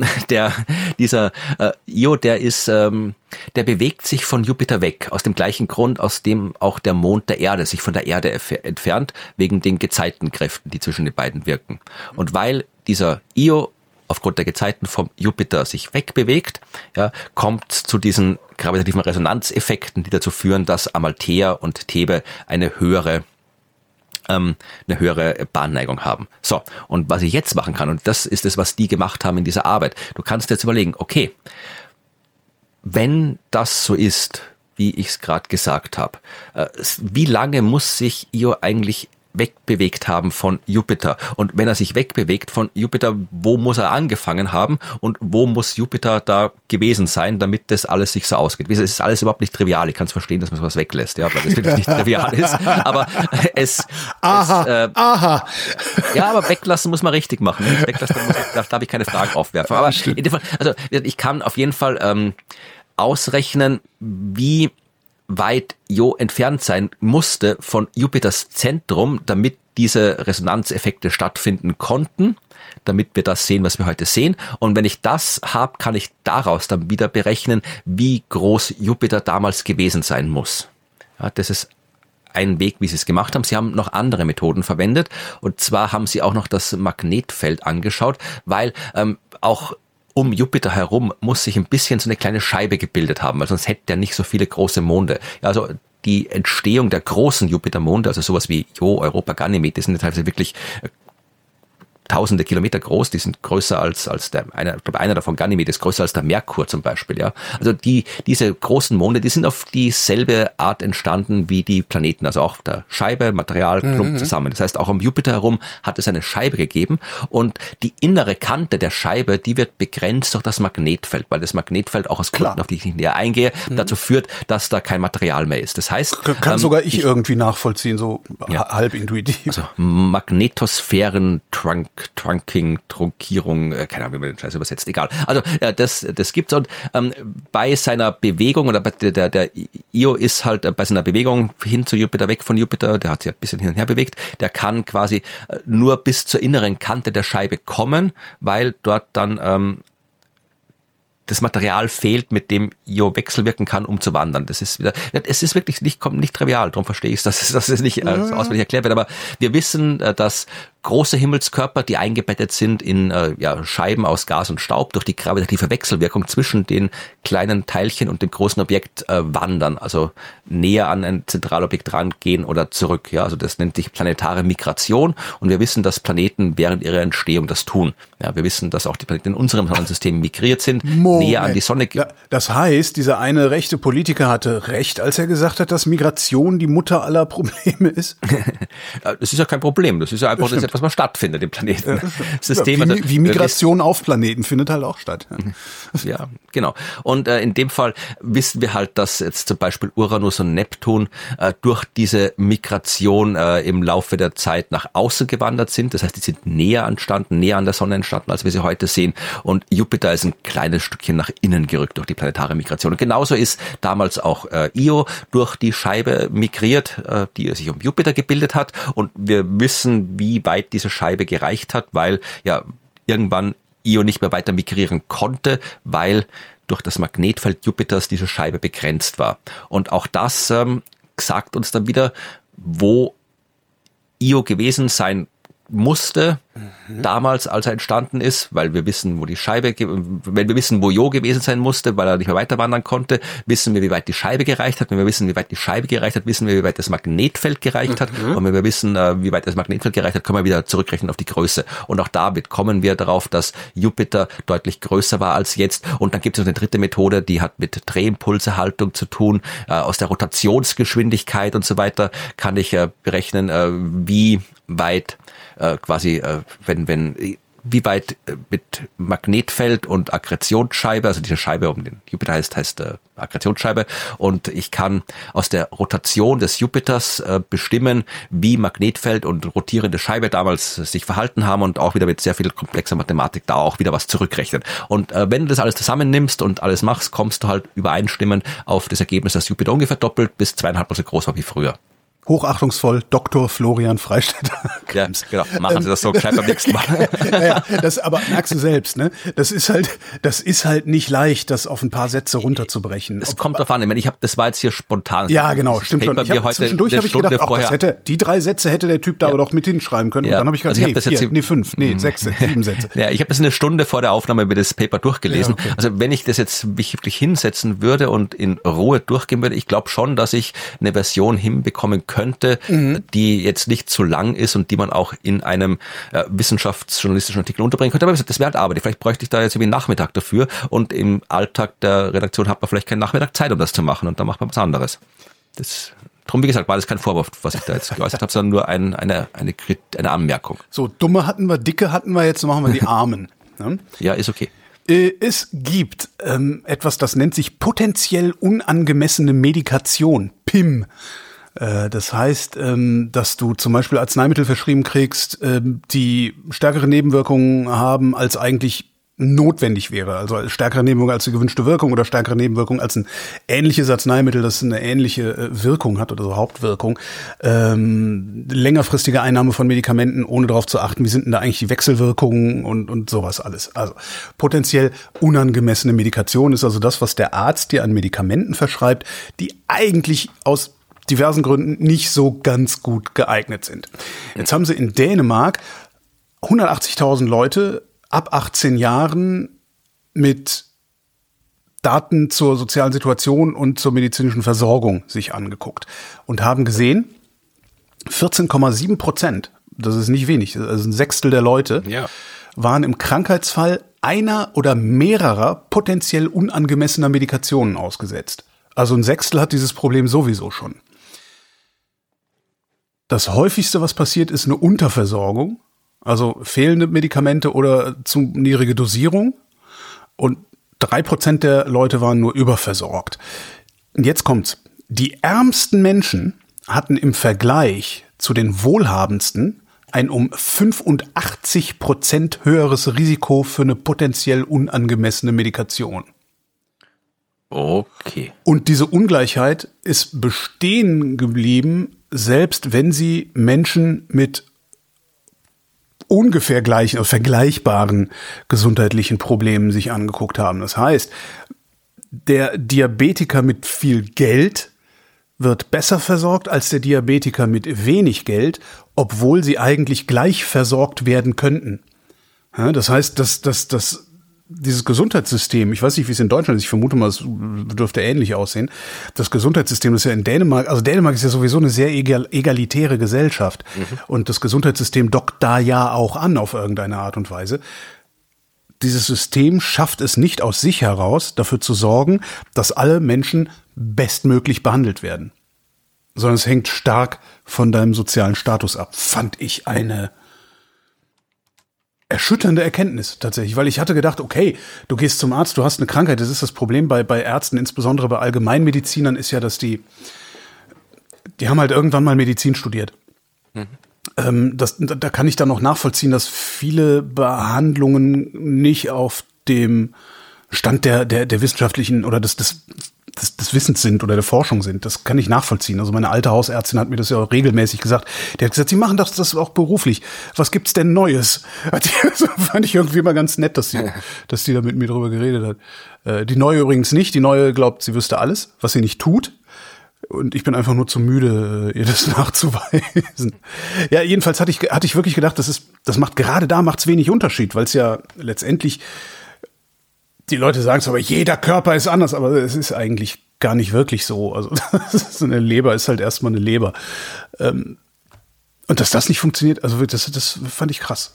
dieser Io, der bewegt sich von Jupiter weg, aus dem gleichen Grund, aus dem auch der Mond der Erde sich von der Erde entfernt, wegen den Gezeitenkräften, die zwischen den beiden wirken. Und weil dieser Io aufgrund der Gezeiten vom Jupiter sich wegbewegt, ja, kommt zu diesen gravitativen Resonanzeffekten, die dazu führen, dass Amalthea und Thebe eine höhere Bahnneigung haben. So, und was ich jetzt machen kann, und das ist es, was die gemacht haben in dieser Arbeit, du kannst jetzt überlegen, okay, wenn das so ist, wie ich es gerade gesagt habe, wie lange muss sich Io eigentlich wegbewegt haben von Jupiter? Und wenn er sich wegbewegt von Jupiter, wo muss er angefangen haben und wo muss Jupiter da gewesen sein, damit das alles sich so ausgeht? Es ist alles überhaupt nicht trivial. Ich kann es verstehen, dass man sowas weglässt, ja, weil das wirklich nicht trivial ist. Aber Aha. Ja, aber weglassen muss man richtig machen. Wenn ich weglasse, da darf ich keine Fragen aufwerfen. Aber in dem Fall, also ich kann auf jeden Fall ausrechnen, wie weit Io entfernt sein musste von Jupiters Zentrum, damit diese Resonanzeffekte stattfinden konnten, damit wir das sehen, was wir heute sehen. Und wenn ich das habe, kann ich daraus dann wieder berechnen, wie groß Jupiter damals gewesen sein muss. Ja, das ist ein Weg, wie sie es gemacht haben. Sie haben noch andere Methoden verwendet. Und zwar haben sie auch noch das Magnetfeld angeschaut, weil auch um Jupiter herum muss sich ein bisschen so eine kleine Scheibe gebildet haben, weil sonst hätte er nicht so viele große Monde. Ja, also die Entstehung der großen Jupitermonde, also sowas wie Io, Europa, Ganymed, die sind teilweise wirklich tausende Kilometer groß, die sind größer als einer davon, Ganymed, ist größer als der Merkur zum Beispiel, ja. Also diese großen Monde, die sind auf dieselbe Art entstanden wie die Planeten, also auch der Scheibe, Material, Klumpen zusammen. Das heißt, auch um Jupiter herum hat es eine Scheibe gegeben und die innere Kante der Scheibe, die wird begrenzt durch das Magnetfeld, weil das Magnetfeld auch aus Gründen, auf die ich nicht näher eingehe, dazu führt, dass da kein Material mehr ist. Das heißt, kann sogar ich irgendwie nachvollziehen, so halb intuitiv. Also Trunkierung, keine Ahnung, wie man den Scheiß übersetzt, egal. Also das gibt's und bei seiner Bewegung oder der Io ist halt bei seiner Bewegung hin zu Jupiter, weg von Jupiter, der hat sich ein bisschen hin und her bewegt, der kann quasi nur bis zur inneren Kante der Scheibe kommen, weil dort dann das Material fehlt, mit dem Io wechselwirken kann, um zu wandern. Es ist wirklich nicht trivial, darum verstehe ich es, dass es nicht so auswendig erklärt wird, aber wir wissen, dass große Himmelskörper, die eingebettet sind in Scheiben aus Gas und Staub, durch die gravitative Wechselwirkung zwischen den kleinen Teilchen und dem großen Objekt wandern, also näher an ein Zentralobjekt rangehen oder zurück. Ja, also das nennt sich planetare Migration und wir wissen, dass Planeten während ihrer Entstehung das tun. Ja, wir wissen, dass auch die Planeten in unserem Sonnensystem migriert sind, näher an die Sonne. Das heißt, dieser eine rechte Politiker hatte recht, als er gesagt hat, dass Migration die Mutter aller Probleme ist? Das ist ja kein Problem, das ist ja einfach das was mal stattfindet im Planetensystem. Ja, wie Migration auf Planeten findet halt auch statt. Ja, genau. Und in dem Fall wissen wir halt, dass jetzt zum Beispiel Uranus und Neptun durch diese Migration im Laufe der Zeit nach außen gewandert sind. Das heißt, die sind näher an der Sonne entstanden, als wir sie heute sehen. Und Jupiter ist ein kleines Stückchen nach innen gerückt durch die planetare Migration. Und genauso ist damals auch Io durch die Scheibe migriert, die sich um Jupiter gebildet hat. Und wir wissen, wie weit diese Scheibe gereicht hat, weil ja irgendwann Io nicht mehr weiter migrieren konnte, weil durch das Magnetfeld Jupiters diese Scheibe begrenzt war. Und auch das sagt uns dann wieder, wo Io gewesen sein musste, damals, als er entstanden ist, weil wir wissen, wenn wir wissen, wo Io gewesen sein musste, weil er nicht mehr weiter wandern konnte, wissen wir, wie weit die Scheibe gereicht hat. Wenn wir wissen, wie weit die Scheibe gereicht hat, wissen wir, wie weit das Magnetfeld gereicht hat. Und wenn wir wissen, wie weit das Magnetfeld gereicht hat, können wir wieder zurückrechnen auf die Größe. Und auch damit kommen wir darauf, dass Jupiter deutlich größer war als jetzt. Und dann gibt es noch eine dritte Methode, die hat mit Drehimpulsehaltung zu tun. Aus der Rotationsgeschwindigkeit und so weiter kann ich berechnen, wie weit wie weit mit Magnetfeld und Akkretionsscheibe, also diese Scheibe um den Jupiter heißt Akkretionsscheibe, und ich kann aus der Rotation des Jupiters bestimmen, wie Magnetfeld und rotierende Scheibe damals sich verhalten haben und auch wieder mit sehr viel komplexer Mathematik da auch wieder was zurückrechnen. Und wenn du das alles zusammennimmst und alles machst, kommst du halt übereinstimmend auf das Ergebnis, dass Jupiter ungefähr doppelt bis 2,5 Mal so groß war wie früher. Hochachtungsvoll, Dr. Florian Freistetter. Ja, genau. Machen Sie das so gleich beim nächsten Mal. Ja, das aber merkst du selbst, ne? Das ist halt nicht leicht, das auf ein paar Sätze runterzubrechen. Es kommt drauf an. Ich meine, das war jetzt hier spontan. Ja, genau, stimmt schon. Zwischendurch habe ich gedacht, die 3 Sätze hätte der Typ da aber doch mit hinschreiben können. Ja. Und dann habe ich gedacht, 6, 7 Sätze. Ja, ich habe das eine Stunde vor der Aufnahme mir das Paper durchgelesen. Ja, okay. Also wenn ich das jetzt mich wirklich hinsetzen würde und in Ruhe durchgehen würde, ich glaube schon, dass ich eine Version hinbekommen könnte, die jetzt nicht zu lang ist und die man auch in einem wissenschaftsjournalistischen Artikel unterbringen könnte. Aber das wäre halt Arbeit. Vielleicht bräuchte ich da jetzt irgendwie einen Nachmittag dafür und im Alltag der Redaktion hat man vielleicht keinen Nachmittag Zeit, um das zu machen und dann macht man was anderes. Drum, wie gesagt, war das kein Vorwurf, was ich da jetzt geäußert habe, sondern nur eine Anmerkung. So, Dumme hatten wir, Dicke hatten wir, jetzt machen wir die Armen. Ne? Ja, ist okay. Es gibt etwas, das nennt sich potenziell unangemessene Medikation, PIM. Das heißt, dass du zum Beispiel Arzneimittel verschrieben kriegst, die stärkere Nebenwirkungen haben, als eigentlich notwendig wäre, also stärkere Nebenwirkung als die gewünschte Wirkung oder stärkere Nebenwirkung als ein ähnliches Arzneimittel, das eine ähnliche Wirkung hat oder so Hauptwirkung, längerfristige Einnahme von Medikamenten, ohne darauf zu achten, wie sind denn da eigentlich die Wechselwirkungen und sowas alles. Also potenziell unangemessene Medikation ist also das, was der Arzt dir an Medikamenten verschreibt, die eigentlich aus diversen Gründen nicht so ganz gut geeignet sind. Jetzt haben sie in Dänemark 180.000 Leute ab 18 Jahren mit Daten zur sozialen Situation und zur medizinischen Versorgung sich angeguckt und haben gesehen, 14,7%, das ist nicht wenig, also ein Sechstel der Leute, waren im Krankheitsfall einer oder mehrerer potenziell unangemessener Medikationen ausgesetzt. Also ein Sechstel hat dieses Problem sowieso schon. Das häufigste, was passiert, ist eine Unterversorgung. Also fehlende Medikamente oder zu niedrige Dosierung. Und 3% der Leute waren nur überversorgt. Und jetzt kommt's. Die ärmsten Menschen hatten im Vergleich zu den wohlhabendsten ein um 85% höheres Risiko für eine potenziell unangemessene Medikation. Okay. Und diese Ungleichheit ist bestehen geblieben, selbst wenn sie Menschen mit ungefähr gleichen oder vergleichbaren gesundheitlichen Problemen sich angeguckt haben. Das heißt, der Diabetiker mit viel Geld wird besser versorgt als der Diabetiker mit wenig Geld, obwohl sie eigentlich gleich versorgt werden könnten. Ja, das heißt, dass dieses Gesundheitssystem, ich weiß nicht, wie es in Deutschland ist, ich vermute mal, es dürfte ähnlich aussehen. Das Gesundheitssystem ist ja in Dänemark, also Dänemark ist ja sowieso eine sehr egalitäre Gesellschaft. Und das Gesundheitssystem dockt da ja auch an auf irgendeine Art und Weise. Dieses System schafft es nicht aus sich heraus, dafür zu sorgen, dass alle Menschen bestmöglich behandelt werden. Sondern es hängt stark von deinem sozialen Status ab. Fand ich eine erschütternde Erkenntnis tatsächlich, weil ich hatte gedacht, okay, du gehst zum Arzt, du hast eine Krankheit, das ist das Problem bei Ärzten, insbesondere bei Allgemeinmedizinern, ist ja, dass die haben halt irgendwann mal Medizin studiert. Da kann ich dann noch nachvollziehen, dass viele Behandlungen nicht auf dem Stand der wissenschaftlichen oder des Wissens sind oder der Forschung sind. Das kann ich nachvollziehen. Also meine alte Hausärztin hat mir das ja auch regelmäßig gesagt. Die hat gesagt, sie machen das auch beruflich. Was gibt's denn Neues? Das fand ich irgendwie mal ganz nett, dass die da mit mir drüber geredet hat. Die Neue übrigens nicht. Die Neue glaubt, sie wüsste alles, was sie nicht tut. Und ich bin einfach nur zu müde, ihr das nachzuweisen. Ja, jedenfalls hatte ich wirklich gedacht, macht's wenig Unterschied, weil es ja letztendlich die Leute sagen es, aber jeder Körper ist anders, aber es ist eigentlich gar nicht wirklich so. Also eine Leber ist halt erstmal eine Leber. Und dass das nicht funktioniert, also das fand ich krass.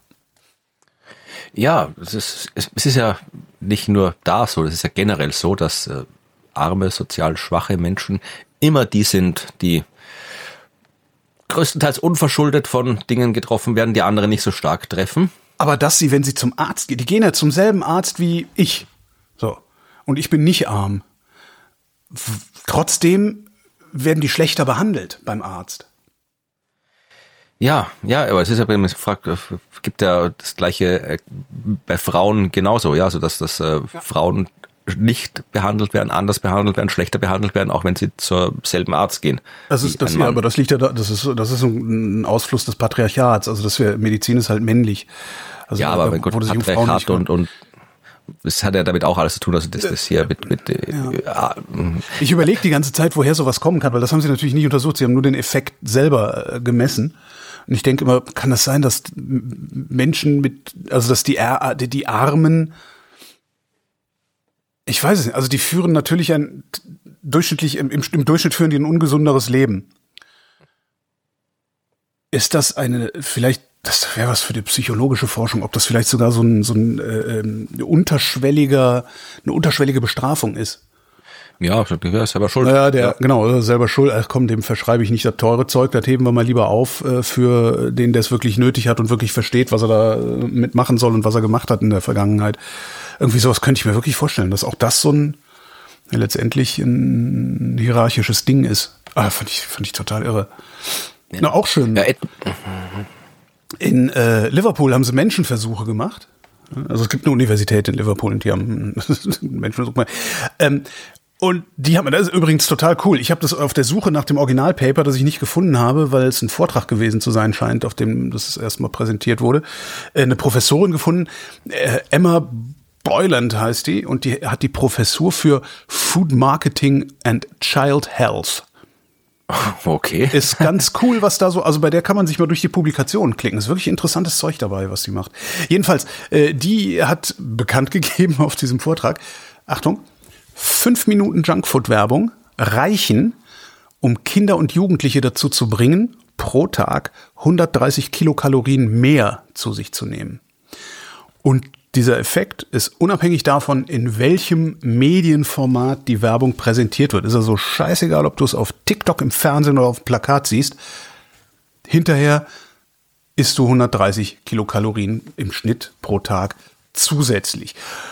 Ja, es ist ja nicht nur da so, es ist ja generell so, dass arme, sozial schwache Menschen immer die sind, die größtenteils unverschuldet von Dingen getroffen werden, die andere nicht so stark treffen. Aber dass sie, wenn sie zum Arzt gehen, die gehen ja zum selben Arzt wie ich. So. Und ich bin nicht arm. Trotzdem werden die schlechter behandelt beim Arzt. Ja, aber es ist ja, wenn man fragt, gibt ja das Gleiche bei Frauen genauso, ja, so dass Frauen nicht behandelt werden, anders behandelt werden, schlechter behandelt werden, auch wenn sie zur selben Arzt gehen. Aber das liegt ja da, das ist ein Ausfluss des Patriarchats, also Medizin ist halt männlich. Also ja, aber mein Gott, Patriarchat und es hat ja damit auch alles zu tun, also das hier Ich überlege die ganze Zeit, woher sowas kommen kann, weil das haben sie natürlich nicht untersucht, sie haben nur den Effekt selber gemessen. Und ich denke immer, kann das sein, dass Menschen dass die Armen, ich weiß es nicht, also die führen natürlich im Durchschnitt führen die ein ungesunderes Leben. Ist das das wäre was für die psychologische Forschung, ob das vielleicht sogar so eine unterschwellige Bestrafung ist. Ja, der ist selber schuld. Ja, genau, selber schuld. Ach komm, dem verschreibe ich nicht das teure Zeug, das heben wir mal lieber auf für den, der es wirklich nötig hat und wirklich versteht, was er da mitmachen soll und was er gemacht hat in der Vergangenheit. Irgendwie sowas könnte ich mir wirklich vorstellen, dass auch das letztendlich ein hierarchisches Ding ist. Fand ich total irre. Ja. Na, auch schön. Ja, in Liverpool haben sie Menschenversuche gemacht. Also es gibt eine Universität in Liverpool und die haben Menschen. Und die haben, das ist übrigens total cool. Ich habe das auf der Suche nach dem Originalpaper, das ich nicht gefunden habe, weil es ein Vortrag gewesen zu sein scheint, auf dem das erstmal präsentiert wurde, eine Professorin gefunden, Emma Boyland heißt die, und die hat die Professur für Food Marketing and Child Health. Okay. Ist ganz cool, was da so, also bei der kann man sich mal durch die Publikationen klicken. Ist wirklich interessantes Zeug dabei, was die macht. Jedenfalls, die hat bekannt gegeben auf diesem Vortrag, Achtung, 5 Minuten Junkfood-Werbung reichen, um Kinder und Jugendliche dazu zu bringen, pro Tag 130 Kilokalorien mehr zu sich zu nehmen. Und dieser Effekt ist unabhängig davon, in welchem Medienformat die Werbung präsentiert wird. Ist also scheißegal, ob du es auf TikTok, im Fernsehen oder auf dem Plakat siehst. Hinterher isst du 130 Kilokalorien im Schnitt pro Tag zusätzlich.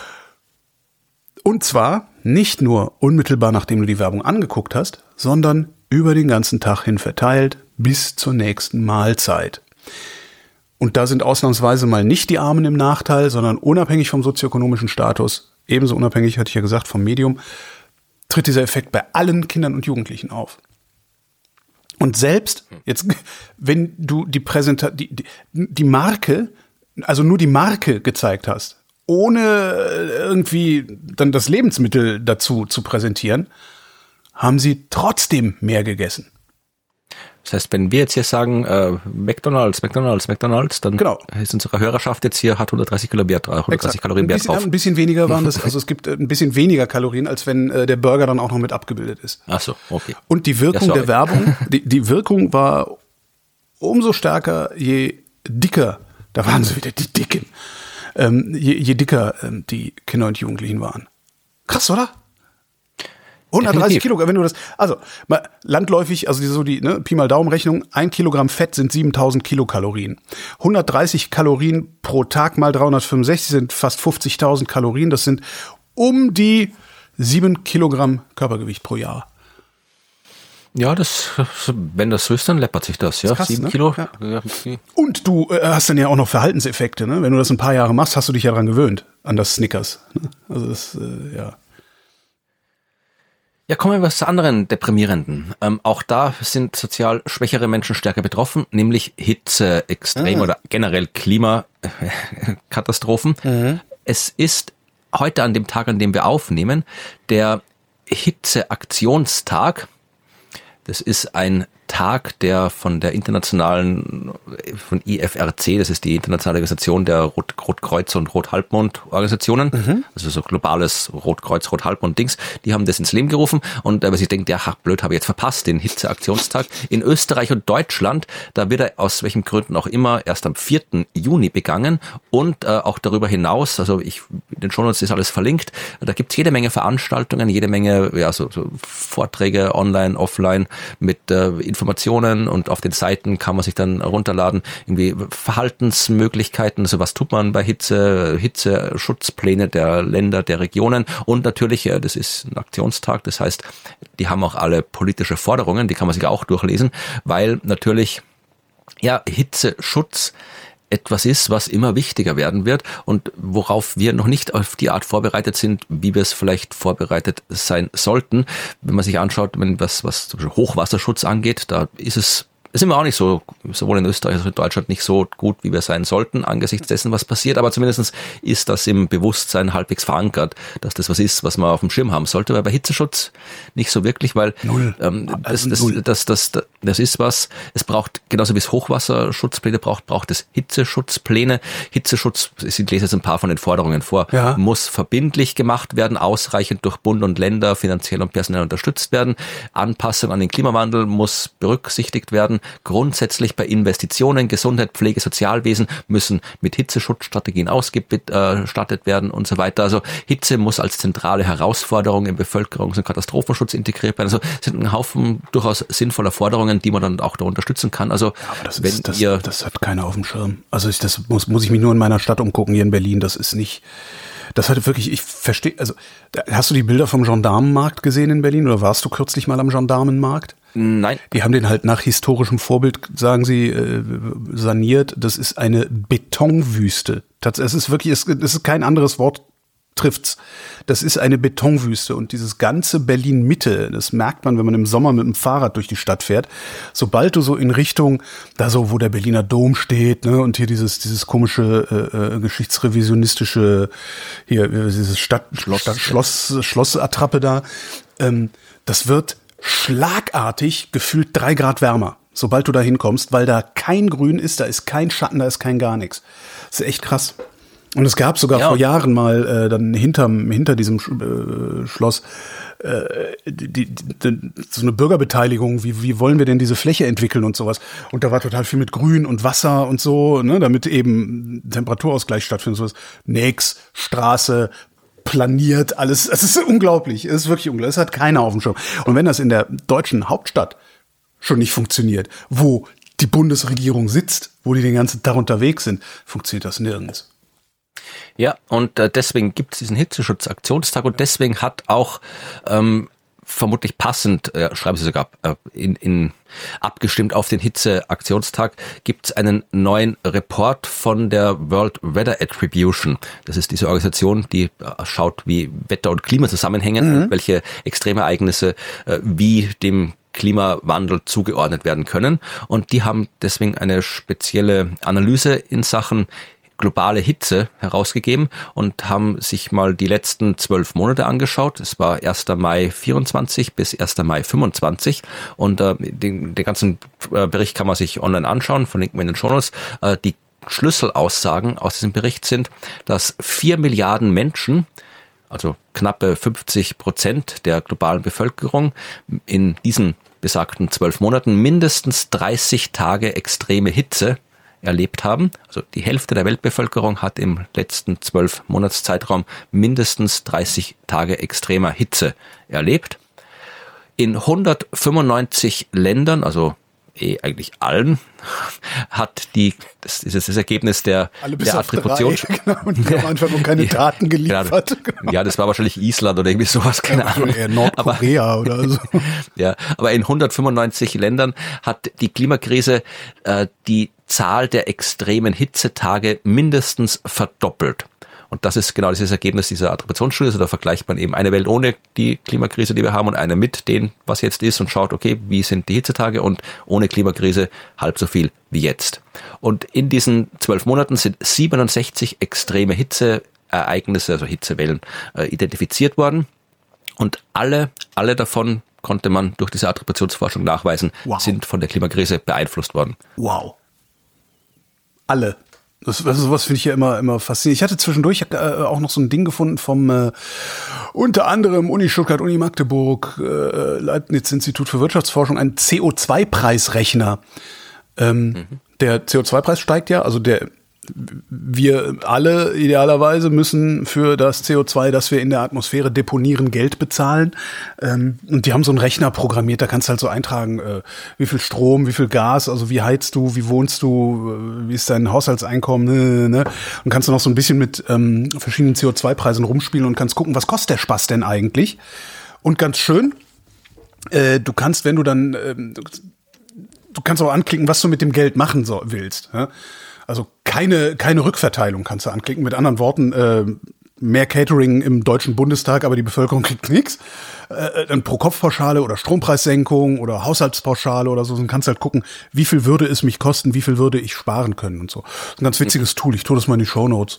Und zwar nicht nur unmittelbar, nachdem du die Werbung angeguckt hast, sondern über den ganzen Tag hin verteilt bis zur nächsten Mahlzeit. Und da sind ausnahmsweise mal nicht die Armen im Nachteil, sondern unabhängig vom sozioökonomischen Status, ebenso unabhängig, hatte ich ja gesagt, vom Medium, tritt dieser Effekt bei allen Kindern und Jugendlichen auf. Und selbst jetzt, wenn du die Marke, also nur die Marke gezeigt hast, ohne irgendwie dann das Lebensmittel dazu zu präsentieren, haben sie trotzdem mehr gegessen. Das heißt, wenn wir jetzt hier sagen, McDonald's, dann genau. Ist unsere Hörerschaft jetzt hier, hat 130 Kalorien mehr drauf. Ein bisschen weniger waren das, also es gibt ein bisschen weniger Kalorien, als wenn der Burger dann auch noch mit abgebildet ist. Ach so, okay. Und die Wirkung der Werbung, die Wirkung war umso stärker, je dicker, da waren sie wieder die Dicken, je dicker die Kinder und Jugendlichen waren. Krass, oder? 130 Kilo, wenn du das, also mal landläufig, also die Pi mal Daumen-Rechnung, 1 Kilogramm Fett sind 7000 Kilokalorien. 130 Kalorien pro Tag mal 365 sind fast 50.000 Kalorien. Das sind um die 7 Kilogramm Körpergewicht pro Jahr. Ja, wenn das so ist, dann läppert sich das, ja. Das ist krass, 7 Kilo. Ja. Und du hast dann ja auch noch Verhaltenseffekte, ne? Wenn du das ein paar Jahre machst, hast du dich ja dran gewöhnt, an das Snickers. Ne? Also das, ja. Ja, kommen wir zu anderen deprimierenden. Auch da sind sozial schwächere Menschen stärker betroffen, nämlich Hitze, extrem oder generell Klimakatastrophen. Es ist heute an dem Tag, an dem wir aufnehmen, der Hitzeaktionstag. Das ist ein Tag, der von der von IFRC, das ist die internationale Organisation der Rotkreuz- und Rothalbmond-Organisationen, also so globales Rotkreuz, Rothalbmond-Dings, die haben das ins Leben gerufen und weil sie denken, ja, blöd, habe ich jetzt verpasst, den Hitzeaktionstag. In Österreich und Deutschland, da wird er aus welchen Gründen auch immer erst am 4. Juni begangen und auch darüber hinaus, also in den Shownotes ist alles verlinkt, da gibt es jede Menge Veranstaltungen, jede Menge so Vorträge online, offline mit Informationen und auf den Seiten kann man sich dann runterladen, irgendwie Verhaltensmöglichkeiten, also was tut man bei Hitzeschutzpläne der Länder, der Regionen und natürlich, das ist ein Aktionstag, das heißt, die haben auch alle politische Forderungen, die kann man sich auch durchlesen, weil natürlich, ja, Hitzeschutz etwas ist, was immer wichtiger werden wird und worauf wir noch nicht auf die Art vorbereitet sind, wie wir es vielleicht vorbereitet sein sollten. Wenn man sich anschaut, was zum Beispiel Hochwasserschutz angeht, da sind wir auch nicht so, sowohl in Österreich als auch in Deutschland nicht so gut, wie wir sein sollten, angesichts dessen, was passiert. Aber zumindest ist das im Bewusstsein halbwegs verankert, dass das was ist, was man auf dem Schirm haben sollte. Weil bei Hitzeschutz nicht so wirklich, weil das ist was, es braucht, genauso wie es Hochwasserschutzpläne braucht es Hitzeschutzpläne. Hitzeschutz, ich lese jetzt ein paar von den Forderungen vor, muss verbindlich gemacht werden, ausreichend durch Bund und Länder finanziell und personell unterstützt werden. Anpassung an den Klimawandel muss berücksichtigt werden. Grundsätzlich bei Investitionen, Gesundheit, Pflege, Sozialwesen müssen mit Hitzeschutzstrategien ausgestattet werden und so weiter. Also Hitze muss als zentrale Herausforderung im Bevölkerungs- und Katastrophenschutz integriert werden. Also es sind ein Haufen durchaus sinnvoller Forderungen, die man dann auch da unterstützen kann. Also aber das hat keiner auf dem Schirm. Also das muss ich mich nur in meiner Stadt umgucken, hier in Berlin. Das ist nicht Das hatte wirklich, ich verstehe, also hast du die Bilder vom Gendarmenmarkt gesehen in Berlin oder warst du kürzlich mal am Gendarmenmarkt? Nein. Die haben den halt nach historischem Vorbild, sagen sie, saniert. Das ist eine Betonwüste. Es ist wirklich, es ist kein anderes Wort, trifft's. Das ist eine Betonwüste und dieses ganze Berlin-Mitte, das merkt man, wenn man im Sommer mit dem Fahrrad durch die Stadt fährt. Sobald du so in Richtung, da so, wo der Berliner Dom steht, ne, und hier dieses komische geschichtsrevisionistische, hier dieses Schlossattrappe da, das wird schlagartig gefühlt 3 Grad wärmer, sobald du da hinkommst, weil da kein Grün ist, da ist kein Schatten, da ist kein gar nichts. Das ist echt krass. Und es gab sogar vor Jahren mal dann hinter diesem Schloss so eine Bürgerbeteiligung, wie wollen wir denn diese Fläche entwickeln und sowas. Und da war total viel mit Grün und Wasser und so, ne, damit eben Temperaturausgleich stattfindet. Sowas. Nix, Straße, planiert, alles. Es ist unglaublich. Es ist wirklich unglaublich. Es hat keiner auf dem Schirm. Und wenn das in der deutschen Hauptstadt schon nicht funktioniert, wo die Bundesregierung sitzt, wo die den ganzen Tag unterwegs sind, funktioniert das nirgends. Ja, und deswegen gibt es diesen Hitzeschutzaktionstag und deswegen hat auch vermutlich passend, schreiben Sie sogar, abgestimmt auf den Hitzeaktionstag, gibt es einen neuen Report von der World Weather Attribution. Das ist diese Organisation, die schaut, wie Wetter und Klima zusammenhängen, welche Extremereignisse wie dem Klimawandel zugeordnet werden können. Und die haben deswegen eine spezielle Analyse in Sachen globale Hitze herausgegeben und haben sich mal die letzten 12 Monate angeschaut. Es war 1. Mai 24 bis 1. Mai 25 und den ganzen Bericht kann man sich online anschauen, verlinken wir in den Shownotes. Die Schlüsselaussagen aus diesem Bericht sind, dass 4 Milliarden Menschen, also knappe 50% der globalen Bevölkerung, in diesen besagten 12 Monaten mindestens 30 Tage extreme Hitze erlebt haben. Also die Hälfte der Weltbevölkerung hat im letzten 12-Monats-Zeitraum mindestens 30 Tage extremer Hitze erlebt. In 195 Ländern, also eigentlich allen, hat dieses Ergebnis der Attribution. Genau, und die haben einfach nur keine Daten geliefert. Genau. Ja, das war wahrscheinlich Island oder irgendwie sowas, keine Ahnung. Eher Nordkorea oder so. Ja, aber in 195 Ländern hat die Klimakrise die Zahl der extremen Hitzetage mindestens verdoppelt. Und das ist genau dieses Ergebnis dieser Attributionsstudie. Also da vergleicht man eben eine Welt ohne die Klimakrise, die wir haben, und eine mit dem, was jetzt ist, und schaut, okay, wie sind die Hitzetage, und ohne Klimakrise halb so viel wie jetzt. Und in diesen 12 Monaten sind 67 extreme Hitzeereignisse, also Hitzewellen, identifiziert worden. Und alle davon konnte man durch diese Attributionsforschung nachweisen, sind von der Klimakrise beeinflusst worden. Wow. Alle. Sowas finde ich ja immer faszinierend. Ich hatte zwischendurch auch noch so ein Ding gefunden vom unter anderem Uni Stuttgart, Uni Magdeburg, Leibniz Institut für Wirtschaftsforschung, ein CO2-Preisrechner. Der CO2-Preis steigt ja, also wir alle idealerweise müssen für das CO2, das wir in der Atmosphäre deponieren, Geld bezahlen. Und die haben so einen Rechner programmiert, da kannst du halt so eintragen, wie viel Strom, wie viel Gas, also wie heizt du, wie wohnst du, wie ist dein Haushaltseinkommen, ne? Und kannst du noch so ein bisschen mit verschiedenen CO2-Preisen rumspielen und kannst gucken, was kostet der Spaß denn eigentlich? Und ganz schön, du kannst, wenn du dann, du kannst auch anklicken, was du mit dem Geld machen willst, ja? Also keine Rückverteilung kannst du anklicken. Mit anderen Worten, mehr Catering im Deutschen Bundestag, aber die Bevölkerung kriegt nichts. Dann Pro-Kopf-Pauschale oder Strompreissenkung oder Haushaltspauschale oder so. Dann kannst du halt gucken, wie viel würde es mich kosten, wie viel würde ich sparen können und so. Das ist ein ganz witziges Tool. Ich tue das mal in die Shownotes.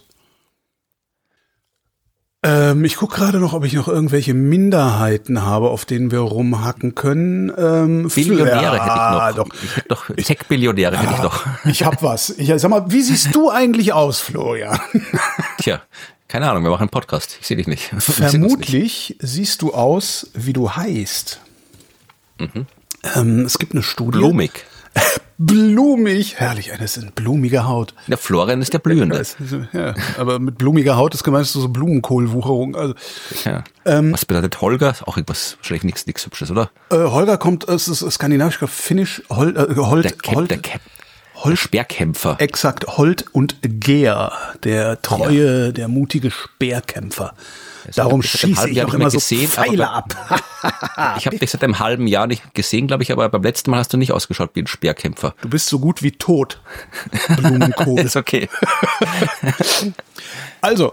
Ich gucke gerade noch, ob ich noch irgendwelche Minderheiten habe, auf denen wir rumhacken können. Billionäre hätte ich noch. Tech-Billionäre hätte ich noch. Ich hab was. Sag mal, wie siehst du eigentlich aus, Florian? Tja, keine Ahnung, wir machen einen Podcast. Ich sehe dich nicht. Vermutlich siehst du aus, wie du heißt. Es gibt eine Studie. Blumig. Blumig, herrlich, das ist eine blumige Haut. Der Florian ist der Blühende. Ja, aber mit blumiger Haut ist gemeint so Blumenkohlwucherung. Also, ja. Was bedeutet Holger? Auch irgendwas, wahrscheinlich nichts Hübsches, oder? Holger kommt, es ist skandinavisch, finnisch, der Cap. Speerkämpfer. Exakt, Holt und Geer, der treue, der mutige Speerkämpfer. Darum schieße ich auch immer so Pfeile ab. Ich habe dich seit einem halben Jahr nicht gesehen, glaube ich, aber beim letzten Mal hast du nicht ausgeschaut wie ein Speerkämpfer. Du bist so gut wie tot, Blumenkohl. Ist okay. Also,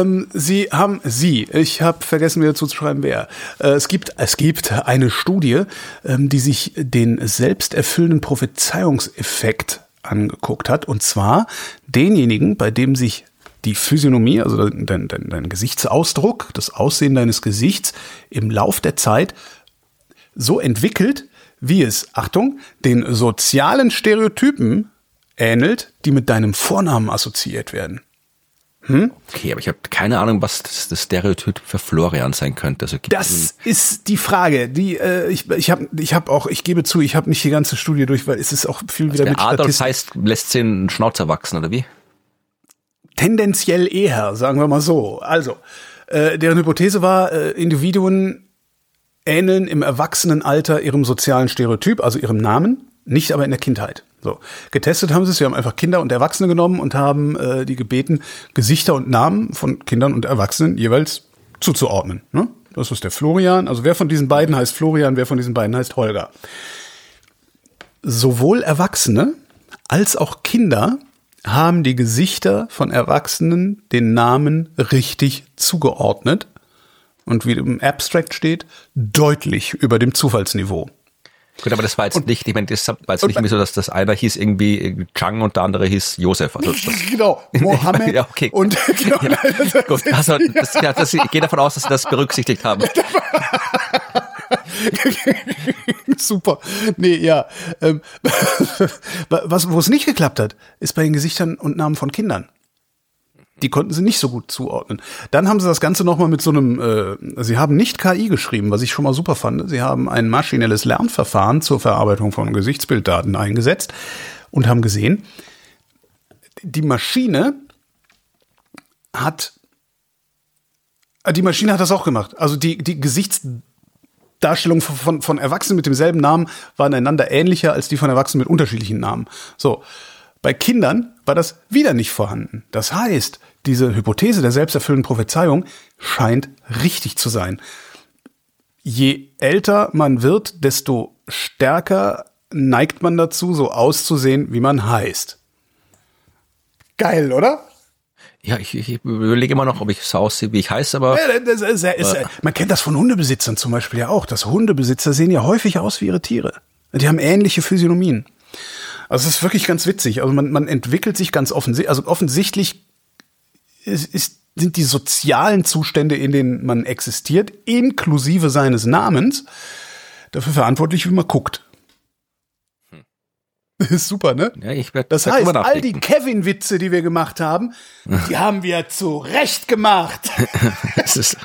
ich habe vergessen, mir dazu zu schreiben, wer. Es gibt eine Studie, die sich den selbsterfüllenden Prophezeiungseffekt angeguckt hat. Und zwar denjenigen, bei dem sich die Physiognomie, also dein Gesichtsausdruck, das Aussehen deines Gesichts im Lauf der Zeit so entwickelt, wie es, Achtung, den sozialen Stereotypen ähnelt, die mit deinem Vornamen assoziiert werden. Okay, aber ich habe keine Ahnung, was das Stereotyp für Florian sein könnte. Also das ist die Frage. Ich gebe zu, ich habe nicht die ganze Studie durch, weil es ist auch viel wieder mit Adolf heißt, lässt sie einen Schnauzer wachsen, oder wie? Tendenziell eher, sagen wir mal so. Also, deren Hypothese war, Individuen ähneln im Erwachsenenalter ihrem sozialen Stereotyp, also ihrem Namen, nicht aber in der Kindheit. So. Getestet haben sie haben einfach Kinder und Erwachsene genommen und haben die gebeten, Gesichter und Namen von Kindern und Erwachsenen jeweils zuzuordnen. Ne? Das ist der Florian. Also wer von diesen beiden heißt Florian, wer von diesen beiden heißt Holger. Sowohl Erwachsene als auch Kinder haben die Gesichter von Erwachsenen den Namen richtig zugeordnet und wie im Abstract steht, deutlich über dem Zufallsniveau. Gut, aber das war jetzt nicht, ich meine, das war jetzt nicht mehr so, dass das einer hieß irgendwie Chang und der andere hieß Josef. Also genau, Mohammed ja, okay. und genau, ja, gut, also, ich gehe davon aus, dass sie das berücksichtigt haben. Super. Nee, ja. Wo es nicht geklappt hat, ist bei den Gesichtern und Namen von Kindern. Die konnten sie nicht so gut zuordnen. Dann haben sie das Ganze nochmal mit so einem, sie haben nicht KI geschrieben, was ich schon mal super fand. Sie haben ein maschinelles Lernverfahren zur Verarbeitung von Gesichtsbilddaten eingesetzt und haben gesehen, die Maschine hat das auch gemacht. Also die Gesichtsdarstellung von Erwachsenen mit demselben Namen waren einander ähnlicher als die von Erwachsenen mit unterschiedlichen Namen. So. Bei Kindern war das wieder nicht vorhanden. Das heißt, diese Hypothese der selbsterfüllenden Prophezeiung scheint richtig zu sein. Je älter man wird, desto stärker neigt man dazu, so auszusehen, wie man heißt. Geil, oder? Ja, ich überlege immer noch, ob ich so aussehe, wie ich heiße, aber... Man kennt das von Hundebesitzern zum Beispiel ja auch. Dass Hundebesitzer sehen ja häufig aus wie ihre Tiere. Die haben ähnliche Physiognomien. Also es ist wirklich ganz witzig. Also man entwickelt sich ganz offensichtlich, also offensichtlich sind die sozialen Zustände, in denen man existiert, inklusive seines Namens, dafür verantwortlich, wie man guckt. Das ist super, ne? Ja, das heißt, all die Kevin-Witze, die wir gemacht haben, die haben wir zu Recht gemacht. Das ist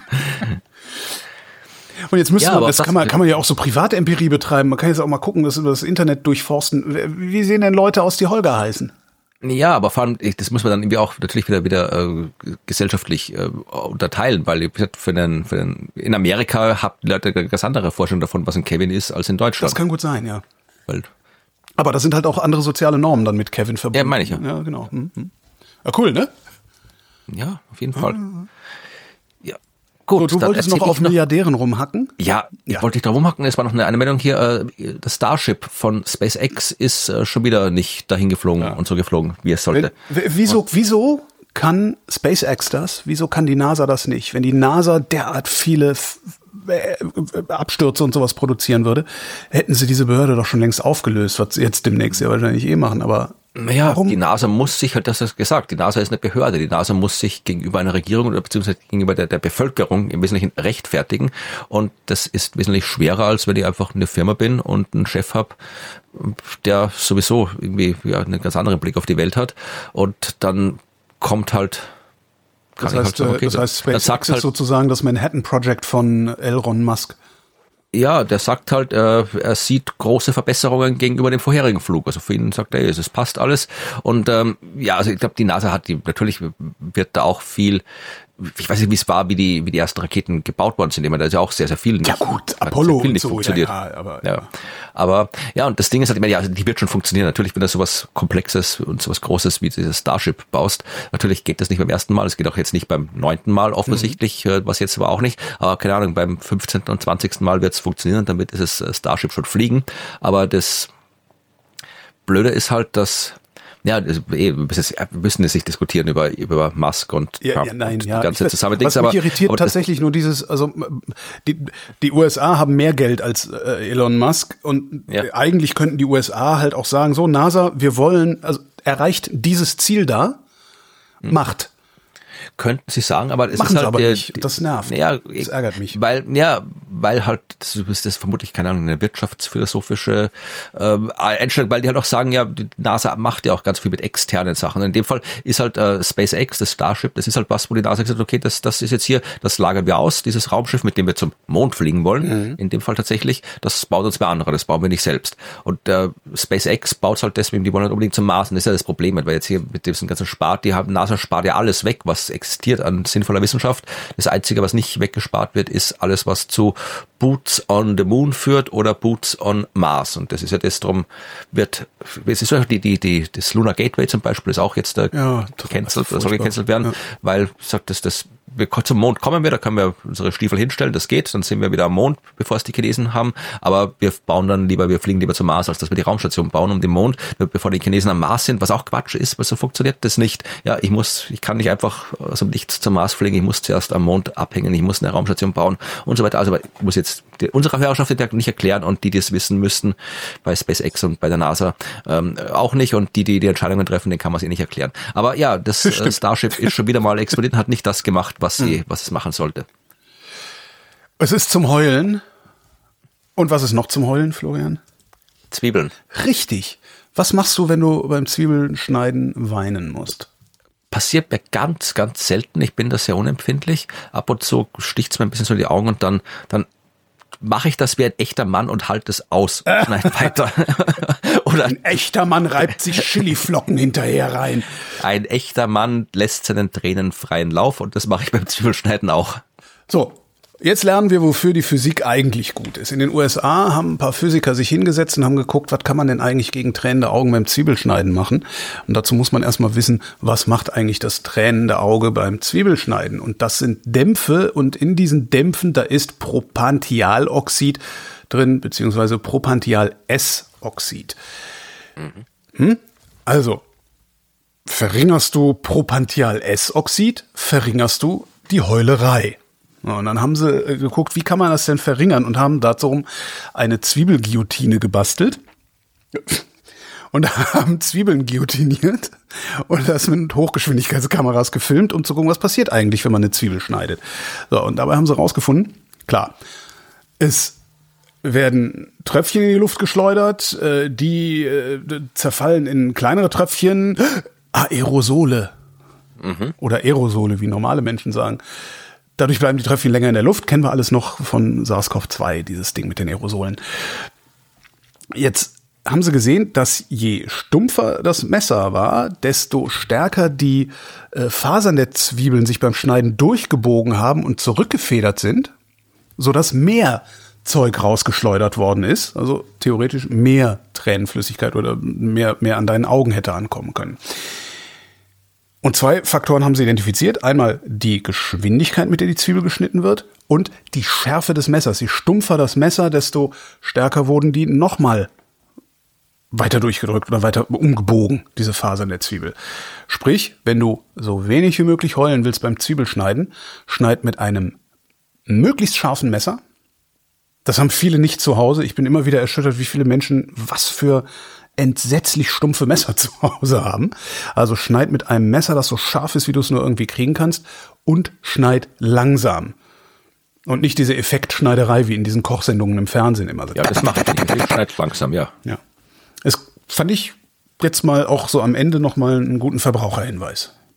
Und jetzt kann man ja auch so Privatempirie betreiben. Man kann jetzt auch mal gucken, das Internet durchforsten. Wie sehen denn Leute aus, die Holger heißen? Ja, aber vor allem, das muss man dann irgendwie auch natürlich wieder gesellschaftlich unterteilen, weil in Amerika haben die Leute eine ganz andere Vorstellung davon, was ein Kevin ist, als in Deutschland. Das kann gut sein, ja. Aber das sind halt auch andere soziale Normen dann mit Kevin verbunden. Ja, meine ich ja. Ja, genau. Ja, cool, ne? Ja, auf jeden Fall. Ja. Gut, du wolltest noch auf Milliardären rumhacken? Ja, wollte ich da rumhacken. Es war noch eine Meldung hier. Das Starship von SpaceX ist schon wieder nicht dahin geflogen und so geflogen, wie es sollte. Wieso kann SpaceX das? Wieso kann die NASA das nicht? Wenn die NASA derart viele Abstürze und sowas produzieren würde, hätten sie diese Behörde doch schon längst aufgelöst, was sie jetzt demnächst ja wahrscheinlich machen, aber naja, warum? Die NASA muss sich, das ist gesagt, die NASA ist eine Behörde, die NASA muss sich gegenüber einer Regierung oder beziehungsweise gegenüber der Bevölkerung im Wesentlichen rechtfertigen und das ist wesentlich schwerer, als wenn ich einfach eine Firma bin und einen Chef habe, der sowieso irgendwie einen ganz anderen Blick auf die Welt hat und dann kommt halt das heißt, SpaceX ist sozusagen das Manhattan Project von Elon Musk. Ja, der sagt halt, er sieht große Verbesserungen gegenüber dem vorherigen Flug. Also für ihn sagt er, es passt alles. Und also ich glaube, die NASA natürlich wird da auch viel ich weiß nicht, wie es war, wie die ersten Raketen gebaut worden sind. Ich meine, da ist ja auch sehr, sehr viel nicht. Ja gut, Apollo viel und nicht so, funktioniert. Aber und das Ding ist halt, ich meine, ja, die wird schon funktionieren. Natürlich, wenn du sowas Komplexes und sowas Großes wie dieses Starship baust, natürlich geht das nicht beim ersten Mal. Es geht auch jetzt nicht beim 9. Mal offensichtlich, was jetzt aber auch nicht. Aber keine Ahnung, beim 15. und 20. Mal wird es funktionieren. Damit ist es Starship schon fliegen. Aber das Blöde ist halt, dass wir müssen es nicht diskutieren über Musk und Trump und die ganze Zusammendings. Was mich irritiert tatsächlich nur die USA haben mehr Geld als Elon Musk und eigentlich könnten die USA halt auch sagen, so NASA, wir wollen, also erreicht dieses Ziel da, macht. Könnten sie sagen, aber es machen ist halt aber nicht. Das nervt. Das ärgert mich. Weil halt, das ist vermutlich, keine Ahnung, eine wirtschaftsphilosophische Einstellung, weil die halt auch sagen, ja, die NASA macht ja auch ganz viel mit externen Sachen. In dem Fall ist halt SpaceX, das Starship, das ist halt was, wo die NASA gesagt hat, okay, das ist jetzt hier, das lagern wir aus, dieses Raumschiff, mit dem wir zum Mond fliegen wollen. In dem Fall tatsächlich, das baut uns wer andere, das bauen wir nicht selbst. Und SpaceX baut halt deswegen, die wollen halt unbedingt zum Mars. Und das ist ja das Problem, weil jetzt hier mit diesem ganzen NASA spart ja alles weg, was existiert an sinnvoller Wissenschaft. Das Einzige, was nicht weggespart wird, ist alles, was zu Boots on the Moon führt oder Boots on Mars. Und das ist ja das, drum es ist ja das Lunar Gateway zum Beispiel ist auch jetzt gecancelt, soll gecancelt werden, weil sagt zum Mond kommen wir, da können wir unsere Stiefel hinstellen, das geht, dann sind wir wieder am Mond, bevor es die Chinesen haben, aber wir fliegen lieber zum Mars, als dass wir die Raumstation bauen um den Mond, bevor die Chinesen am Mars sind, was auch Quatsch ist, weil so funktioniert das nicht. Ja, ich kann nicht einfach aus dem Nichts zum Mars fliegen, ich muss zuerst am Mond abhängen, ich muss eine Raumstation bauen und so weiter. Also ich muss jetzt unsere Hörerschaft nicht erklären und die es wissen müssten, bei SpaceX und bei der NASA auch nicht und die Entscheidungen treffen, denen kann man es nicht erklären. Aber ja, das Starship ist schon wieder mal explodiert und hat nicht das gemacht, was es machen sollte. Es ist zum Heulen. Und was ist noch zum Heulen, Florian? Zwiebeln. Richtig. Was machst du, wenn du beim Zwiebelschneiden weinen musst? Passiert mir ganz, ganz selten. Ich bin da sehr unempfindlich. Ab und zu sticht's mir ein bisschen so in die Augen und dann mache ich das wie ein echter Mann und halte es aus. Schneid weiter. Oder ein echter Mann reibt sich Chiliflocken hinterher rein. Ein echter Mann lässt seinen Tränen freien Lauf und das mache ich beim Zwiebelschneiden auch. So, jetzt lernen wir, wofür die Physik eigentlich gut ist. In den USA haben ein paar Physiker sich hingesetzt und haben geguckt, was kann man denn eigentlich gegen tränende Augen beim Zwiebelschneiden machen. Und dazu muss man erstmal wissen, was macht eigentlich das tränende Auge beim Zwiebelschneiden. Und das sind Dämpfe und in diesen Dämpfen, da ist Propantialoxid drin, beziehungsweise Propantial-S-Oxid. Also, verringerst du Propantial-S-Oxid, verringerst du die Heulerei. Und dann haben sie geguckt, wie kann man das denn verringern und haben dazu eine Zwiebelguillotine gebastelt und haben Zwiebeln guillotiniert und das mit Hochgeschwindigkeitskameras gefilmt, um zu gucken, was passiert eigentlich, wenn man eine Zwiebel schneidet. So, und dabei haben sie rausgefunden, klar, es werden Tröpfchen in die Luft geschleudert, die zerfallen in kleinere Tröpfchen, Aerosole oder Aerosole, wie normale Menschen sagen. Dadurch bleiben die Tröpfchen länger in der Luft. Kennen wir alles noch von SARS-CoV-2, dieses Ding mit den Aerosolen. Jetzt haben sie gesehen, dass je stumpfer das Messer war, desto stärker die Fasern der Zwiebeln sich beim Schneiden durchgebogen haben und zurückgefedert sind, sodass mehr Zeug rausgeschleudert worden ist. Also theoretisch mehr Tränenflüssigkeit oder mehr an deinen Augen hätte ankommen können. Und 2 Faktoren haben sie identifiziert. Einmal die Geschwindigkeit, mit der die Zwiebel geschnitten wird und die Schärfe des Messers. Je stumpfer das Messer, desto stärker wurden die nochmal weiter durchgedrückt oder weiter umgebogen, diese Fasern der Zwiebel. Sprich, wenn du so wenig wie möglich heulen willst beim Zwiebelschneiden, schneid mit einem möglichst scharfen Messer. Das haben viele nicht zu Hause. Ich bin immer wieder erschüttert, wie viele Menschen was für entsetzlich stumpfe Messer zu Hause haben. Also schneid mit einem Messer, das so scharf ist, wie du es nur irgendwie kriegen kannst, und schneid langsam. Und nicht diese Effektschneiderei wie in diesen Kochsendungen im Fernsehen immer. Ja, das mache ich nicht. Ich schneide langsam, ja. Es fand ich jetzt mal auch so am Ende nochmal einen guten Verbraucherhinweis.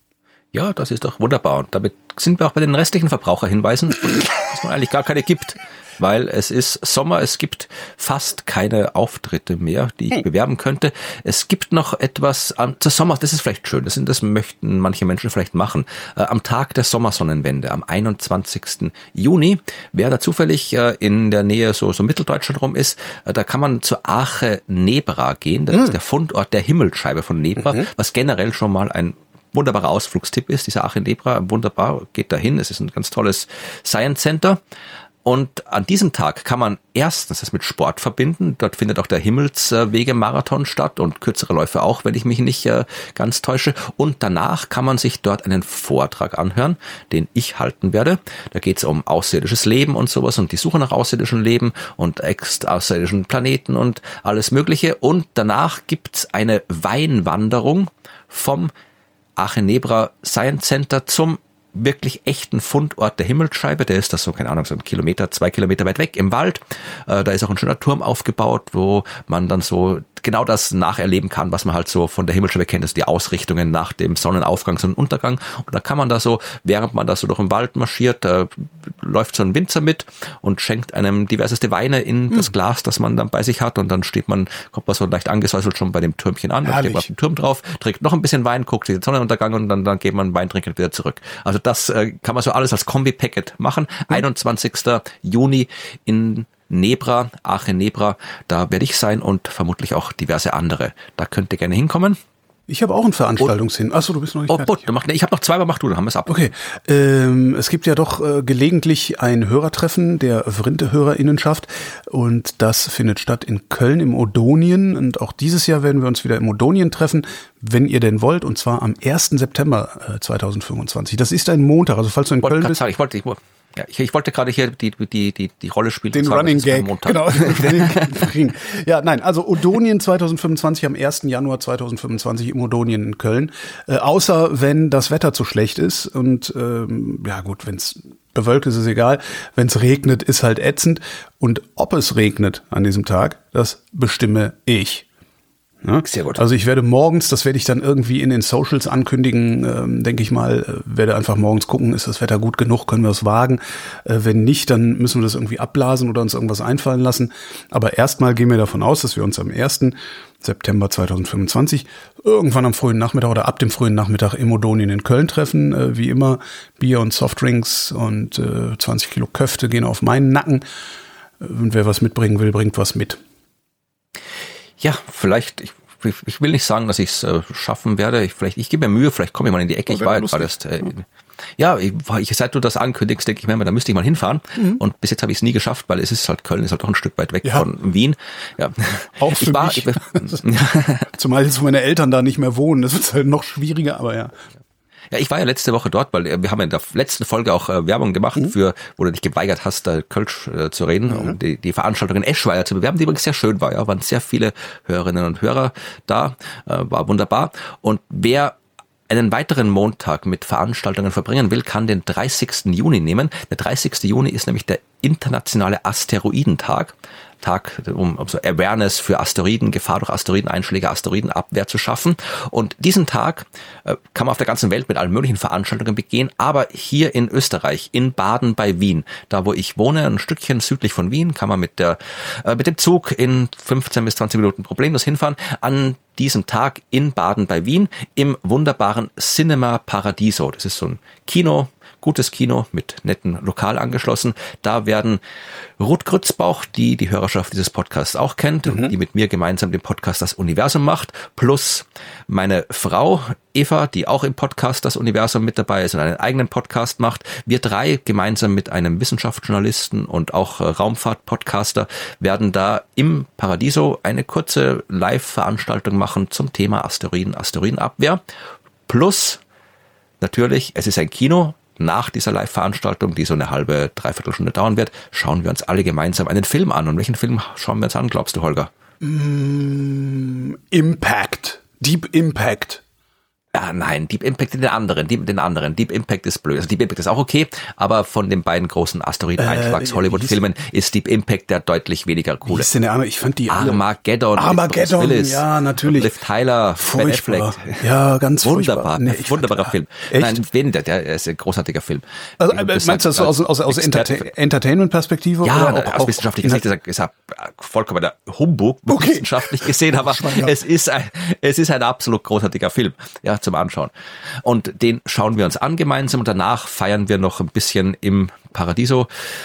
Ja, das ist doch wunderbar. Und damit sind wir auch bei den restlichen Verbraucherhinweisen, dass man eigentlich gar keine gibt. Weil es ist Sommer, es gibt fast keine Auftritte mehr, die ich bewerben könnte. Es gibt noch etwas zur Sommer, das ist vielleicht schön, das möchten manche Menschen vielleicht machen. Am Tag der Sommersonnenwende, am 21. Juni, wer da zufällig in der Nähe so Mitteldeutschland rum ist, da kann man zur Arche Nebra gehen. Das ist der Fundort der Himmelsscheibe von Nebra, was generell schon mal ein wunderbarer Ausflugstipp ist. Dieser Arche Nebra, wunderbar, geht dahin. Es ist ein ganz tolles Science Center. Und an diesem Tag kann man erstens das mit Sport verbinden. Dort findet auch der Himmelswege-Marathon statt und kürzere Läufe auch, wenn ich mich nicht ganz täusche. Und danach kann man sich dort einen Vortrag anhören, den ich halten werde. Da geht es um außerirdisches Leben und sowas und die Suche nach außerirdischem Leben und außerirdischen Planeten und alles Mögliche. Und danach gibt's eine Weinwanderung vom Arche Nebra Science Center zum wirklich echten Fundort der Himmelsscheibe. Der ist das so, keine Ahnung, so 1 Kilometer, 2 Kilometer weit weg im Wald. Da ist auch ein schöner Turm aufgebaut, wo man dann so genau das nacherleben kann, was man halt so von der Himmelsscheibe kennt, also die Ausrichtungen nach dem Sonnenaufgang, Sonnenuntergang. Und da kann man da so, während man da so durch den Wald marschiert, läuft so ein Winzer mit und schenkt einem diverseste Weine in das Glas, das man dann bei sich hat. Und dann kommt man so leicht angesäuselt schon bei dem Türmchen an, dann steht man auf dem Turm drauf, trinkt noch ein bisschen Wein, guckt den Sonnenuntergang und dann geht man Wein trinken wieder zurück. Also das kann man so alles als Kombi-Packet machen. 21. Juni in Nebra, Arche Nebra, da werde ich sein und vermutlich auch diverse andere. Da könnt ihr gerne hinkommen. Ich habe auch einen Veranstaltungssinn. Achso, du bist noch nicht fertig. Ich habe noch 2, aber mach du, dann haben wir es ab. Okay, es gibt ja doch gelegentlich ein Hörertreffen der Vrinte-HörerInnenschaft und das findet statt in Köln im Odonien und auch dieses Jahr werden wir uns wieder im Odonien treffen, wenn ihr denn wollt, und zwar am 1. September 2025. Das ist ein Montag, also falls du in Köln bist. Ich wollte gerade hier die Rolle spielen. Den Running Gag, genau. Ja, nein, also Odonien 2025 am 1. Januar 2025 im Odonien in Köln. Außer wenn das Wetter zu schlecht ist und ja gut, wenn es bewölkt ist, ist egal. Wenn es regnet, ist halt ätzend. Und ob es regnet an diesem Tag, das bestimme ich. Ja? Sehr gut. Also ich werde morgens, das werde ich dann irgendwie in den Socials ankündigen, denke ich mal, werde einfach morgens gucken, ist das Wetter gut genug, können wir es wagen. Wenn nicht, dann müssen wir das irgendwie abblasen oder uns irgendwas einfallen lassen. Aber erstmal gehen wir davon aus, dass wir uns am 1. September 2025 irgendwann am frühen Nachmittag oder ab dem frühen Nachmittag im Odonien in Köln treffen. Wie immer, Bier und Softdrinks und 20 Kilo Köfte gehen auf meinen Nacken. Und wer was mitbringen will, bringt was mit. Ja, vielleicht, ich will nicht sagen, dass ich es schaffen werde. Ich gebe mir Mühe, vielleicht komme ich mal in die Ecke. Ich war gerade erst, seit du das ankündigst, denke ich mir, da müsste ich mal hinfahren. Und bis jetzt habe ich es nie geschafft, weil es ist halt, Köln ist halt doch ein Stück weit weg von Wien. Ja. Auch für mich. Zumal jetzt meine Eltern da nicht mehr wohnen. Das wird halt noch schwieriger, aber ja. Ja, ich war ja letzte Woche dort, weil wir haben ja in der letzten Folge auch Werbung gemacht wo du dich geweigert hast, da Kölsch zu reden, um die Veranstaltung in Eschweiler zu bewerben, die übrigens sehr schön war. Ja, waren sehr viele Hörerinnen und Hörer da, war wunderbar. Und wer einen weiteren Montag mit Veranstaltungen verbringen will, kann den 30. Juni nehmen. Der 30. Juni ist nämlich der internationale Asteroidentag. Um so Awareness für Asteroiden, Gefahr durch Asteroideneinschläge, Asteroidenabwehr zu schaffen. Und diesen Tag kann man auf der ganzen Welt mit allen möglichen Veranstaltungen begehen, aber hier in Österreich, in Baden bei Wien, da wo ich wohne, ein Stückchen südlich von Wien, kann man mit dem Zug in 15 bis 20 Minuten problemlos hinfahren. An diesem Tag in Baden bei Wien im wunderbaren Cinema Paradiso. Das ist so ein Kino, gutes Kino mit netten Lokal angeschlossen. Da werden Ruth Grützbauch, die Hörerschaft dieses Podcasts auch kennt, die mit mir gemeinsam den Podcast Das Universum macht, plus meine Frau Eva, die auch im Podcast Das Universum mit dabei ist und einen eigenen Podcast macht. Wir drei gemeinsam mit einem Wissenschaftsjournalisten und auch Raumfahrt-Podcaster werden da im Paradiso eine kurze Live-Veranstaltung machen zum Thema Asteroiden, Asteroidenabwehr. Plus, natürlich, es ist ein Kino. Nach dieser Live-Veranstaltung, die so eine halbe, dreiviertel Stunde dauern wird, schauen wir uns alle gemeinsam einen Film an. Und welchen Film schauen wir uns an, glaubst du, Holger? Impact. Deep Impact. Nein, Deep Impact den anderen. Deep Impact ist blöd. Also Deep Impact ist auch okay, aber von den beiden großen Asteroiden-Einschlags-Hollywood-Filmen ist Deep Impact der deutlich weniger coole. Wie ist denn der andere? Ich fand die Armageddon, Bruce Willis, ja, natürlich. Liv Tyler, Ben Affleck. Ja, ganz wunderbar. Nee, wunderbarer Film. Echt? Nein, der ist ein großartiger Film. Also, meinst du das aus Entertainment-Perspektive? Ja, oder aus wissenschaftlicher Sicht ist er vollkommener Humbug, wissenschaftlich gesehen, aber es ist ein absolut großartiger Film. Ja, zum Anschauen. Und den schauen wir uns an gemeinsam und danach feiern wir noch ein bisschen im Paradiso.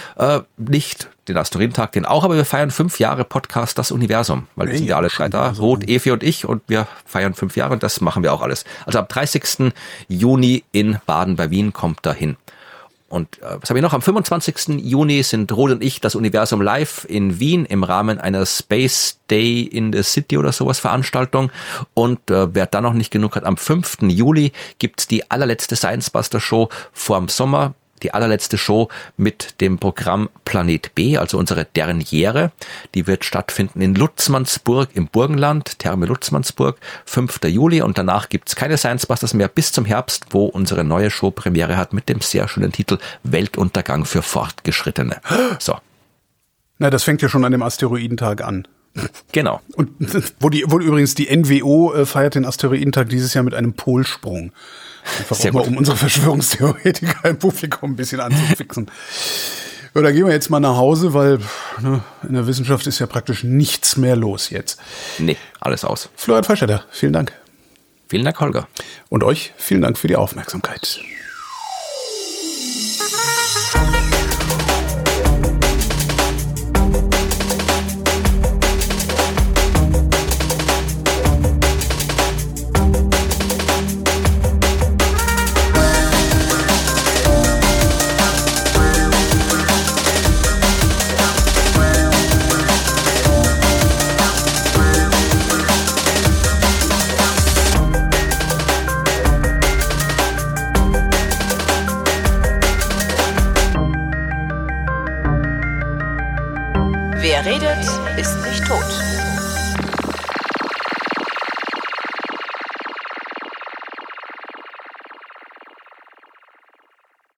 Nicht den Asteroidentag, den auch, aber wir feiern 5 Jahre Podcast Das Universum, weil wir sind ja alle 3 da, Ruth, Evi und ich, und wir feiern 5 Jahre und das machen wir auch alles. Also am 30. Juni in Baden bei Wien kommt dahin. Und was habe ich noch? Am 25. Juni sind Ruth und ich das Universum live in Wien im Rahmen einer Space Day in the City oder sowas Veranstaltung. Und wer da noch nicht genug hat, am 5. Juli gibt's die allerletzte Science Buster Show vorm Sommer. Die allerletzte Show mit dem Programm Planet B, also unsere Derniere. Die wird stattfinden in Lutzmannsburg im Burgenland, Therme Lutzmannsburg, 5. Juli. Und danach gibt's keine Science Busters mehr bis zum Herbst, wo unsere neue Show Premiere hat mit dem sehr schönen Titel Weltuntergang für Fortgeschrittene. So. Na, das fängt ja schon an dem Asteroidentag an. Genau. Und wo übrigens die NWO feiert den Asteroidentag dieses Jahr mit einem Polsprung. Einfach sehr auch mal, um unsere Verschwörungstheoretiker im Publikum ein bisschen anzufixen. Ja, da gehen wir jetzt mal nach Hause, weil in der Wissenschaft ist ja praktisch nichts mehr los jetzt. Nee, alles aus. Florian Freistetter, vielen Dank. Vielen Dank, Holger. Und euch vielen Dank für die Aufmerksamkeit. Wer redet, ist nicht tot.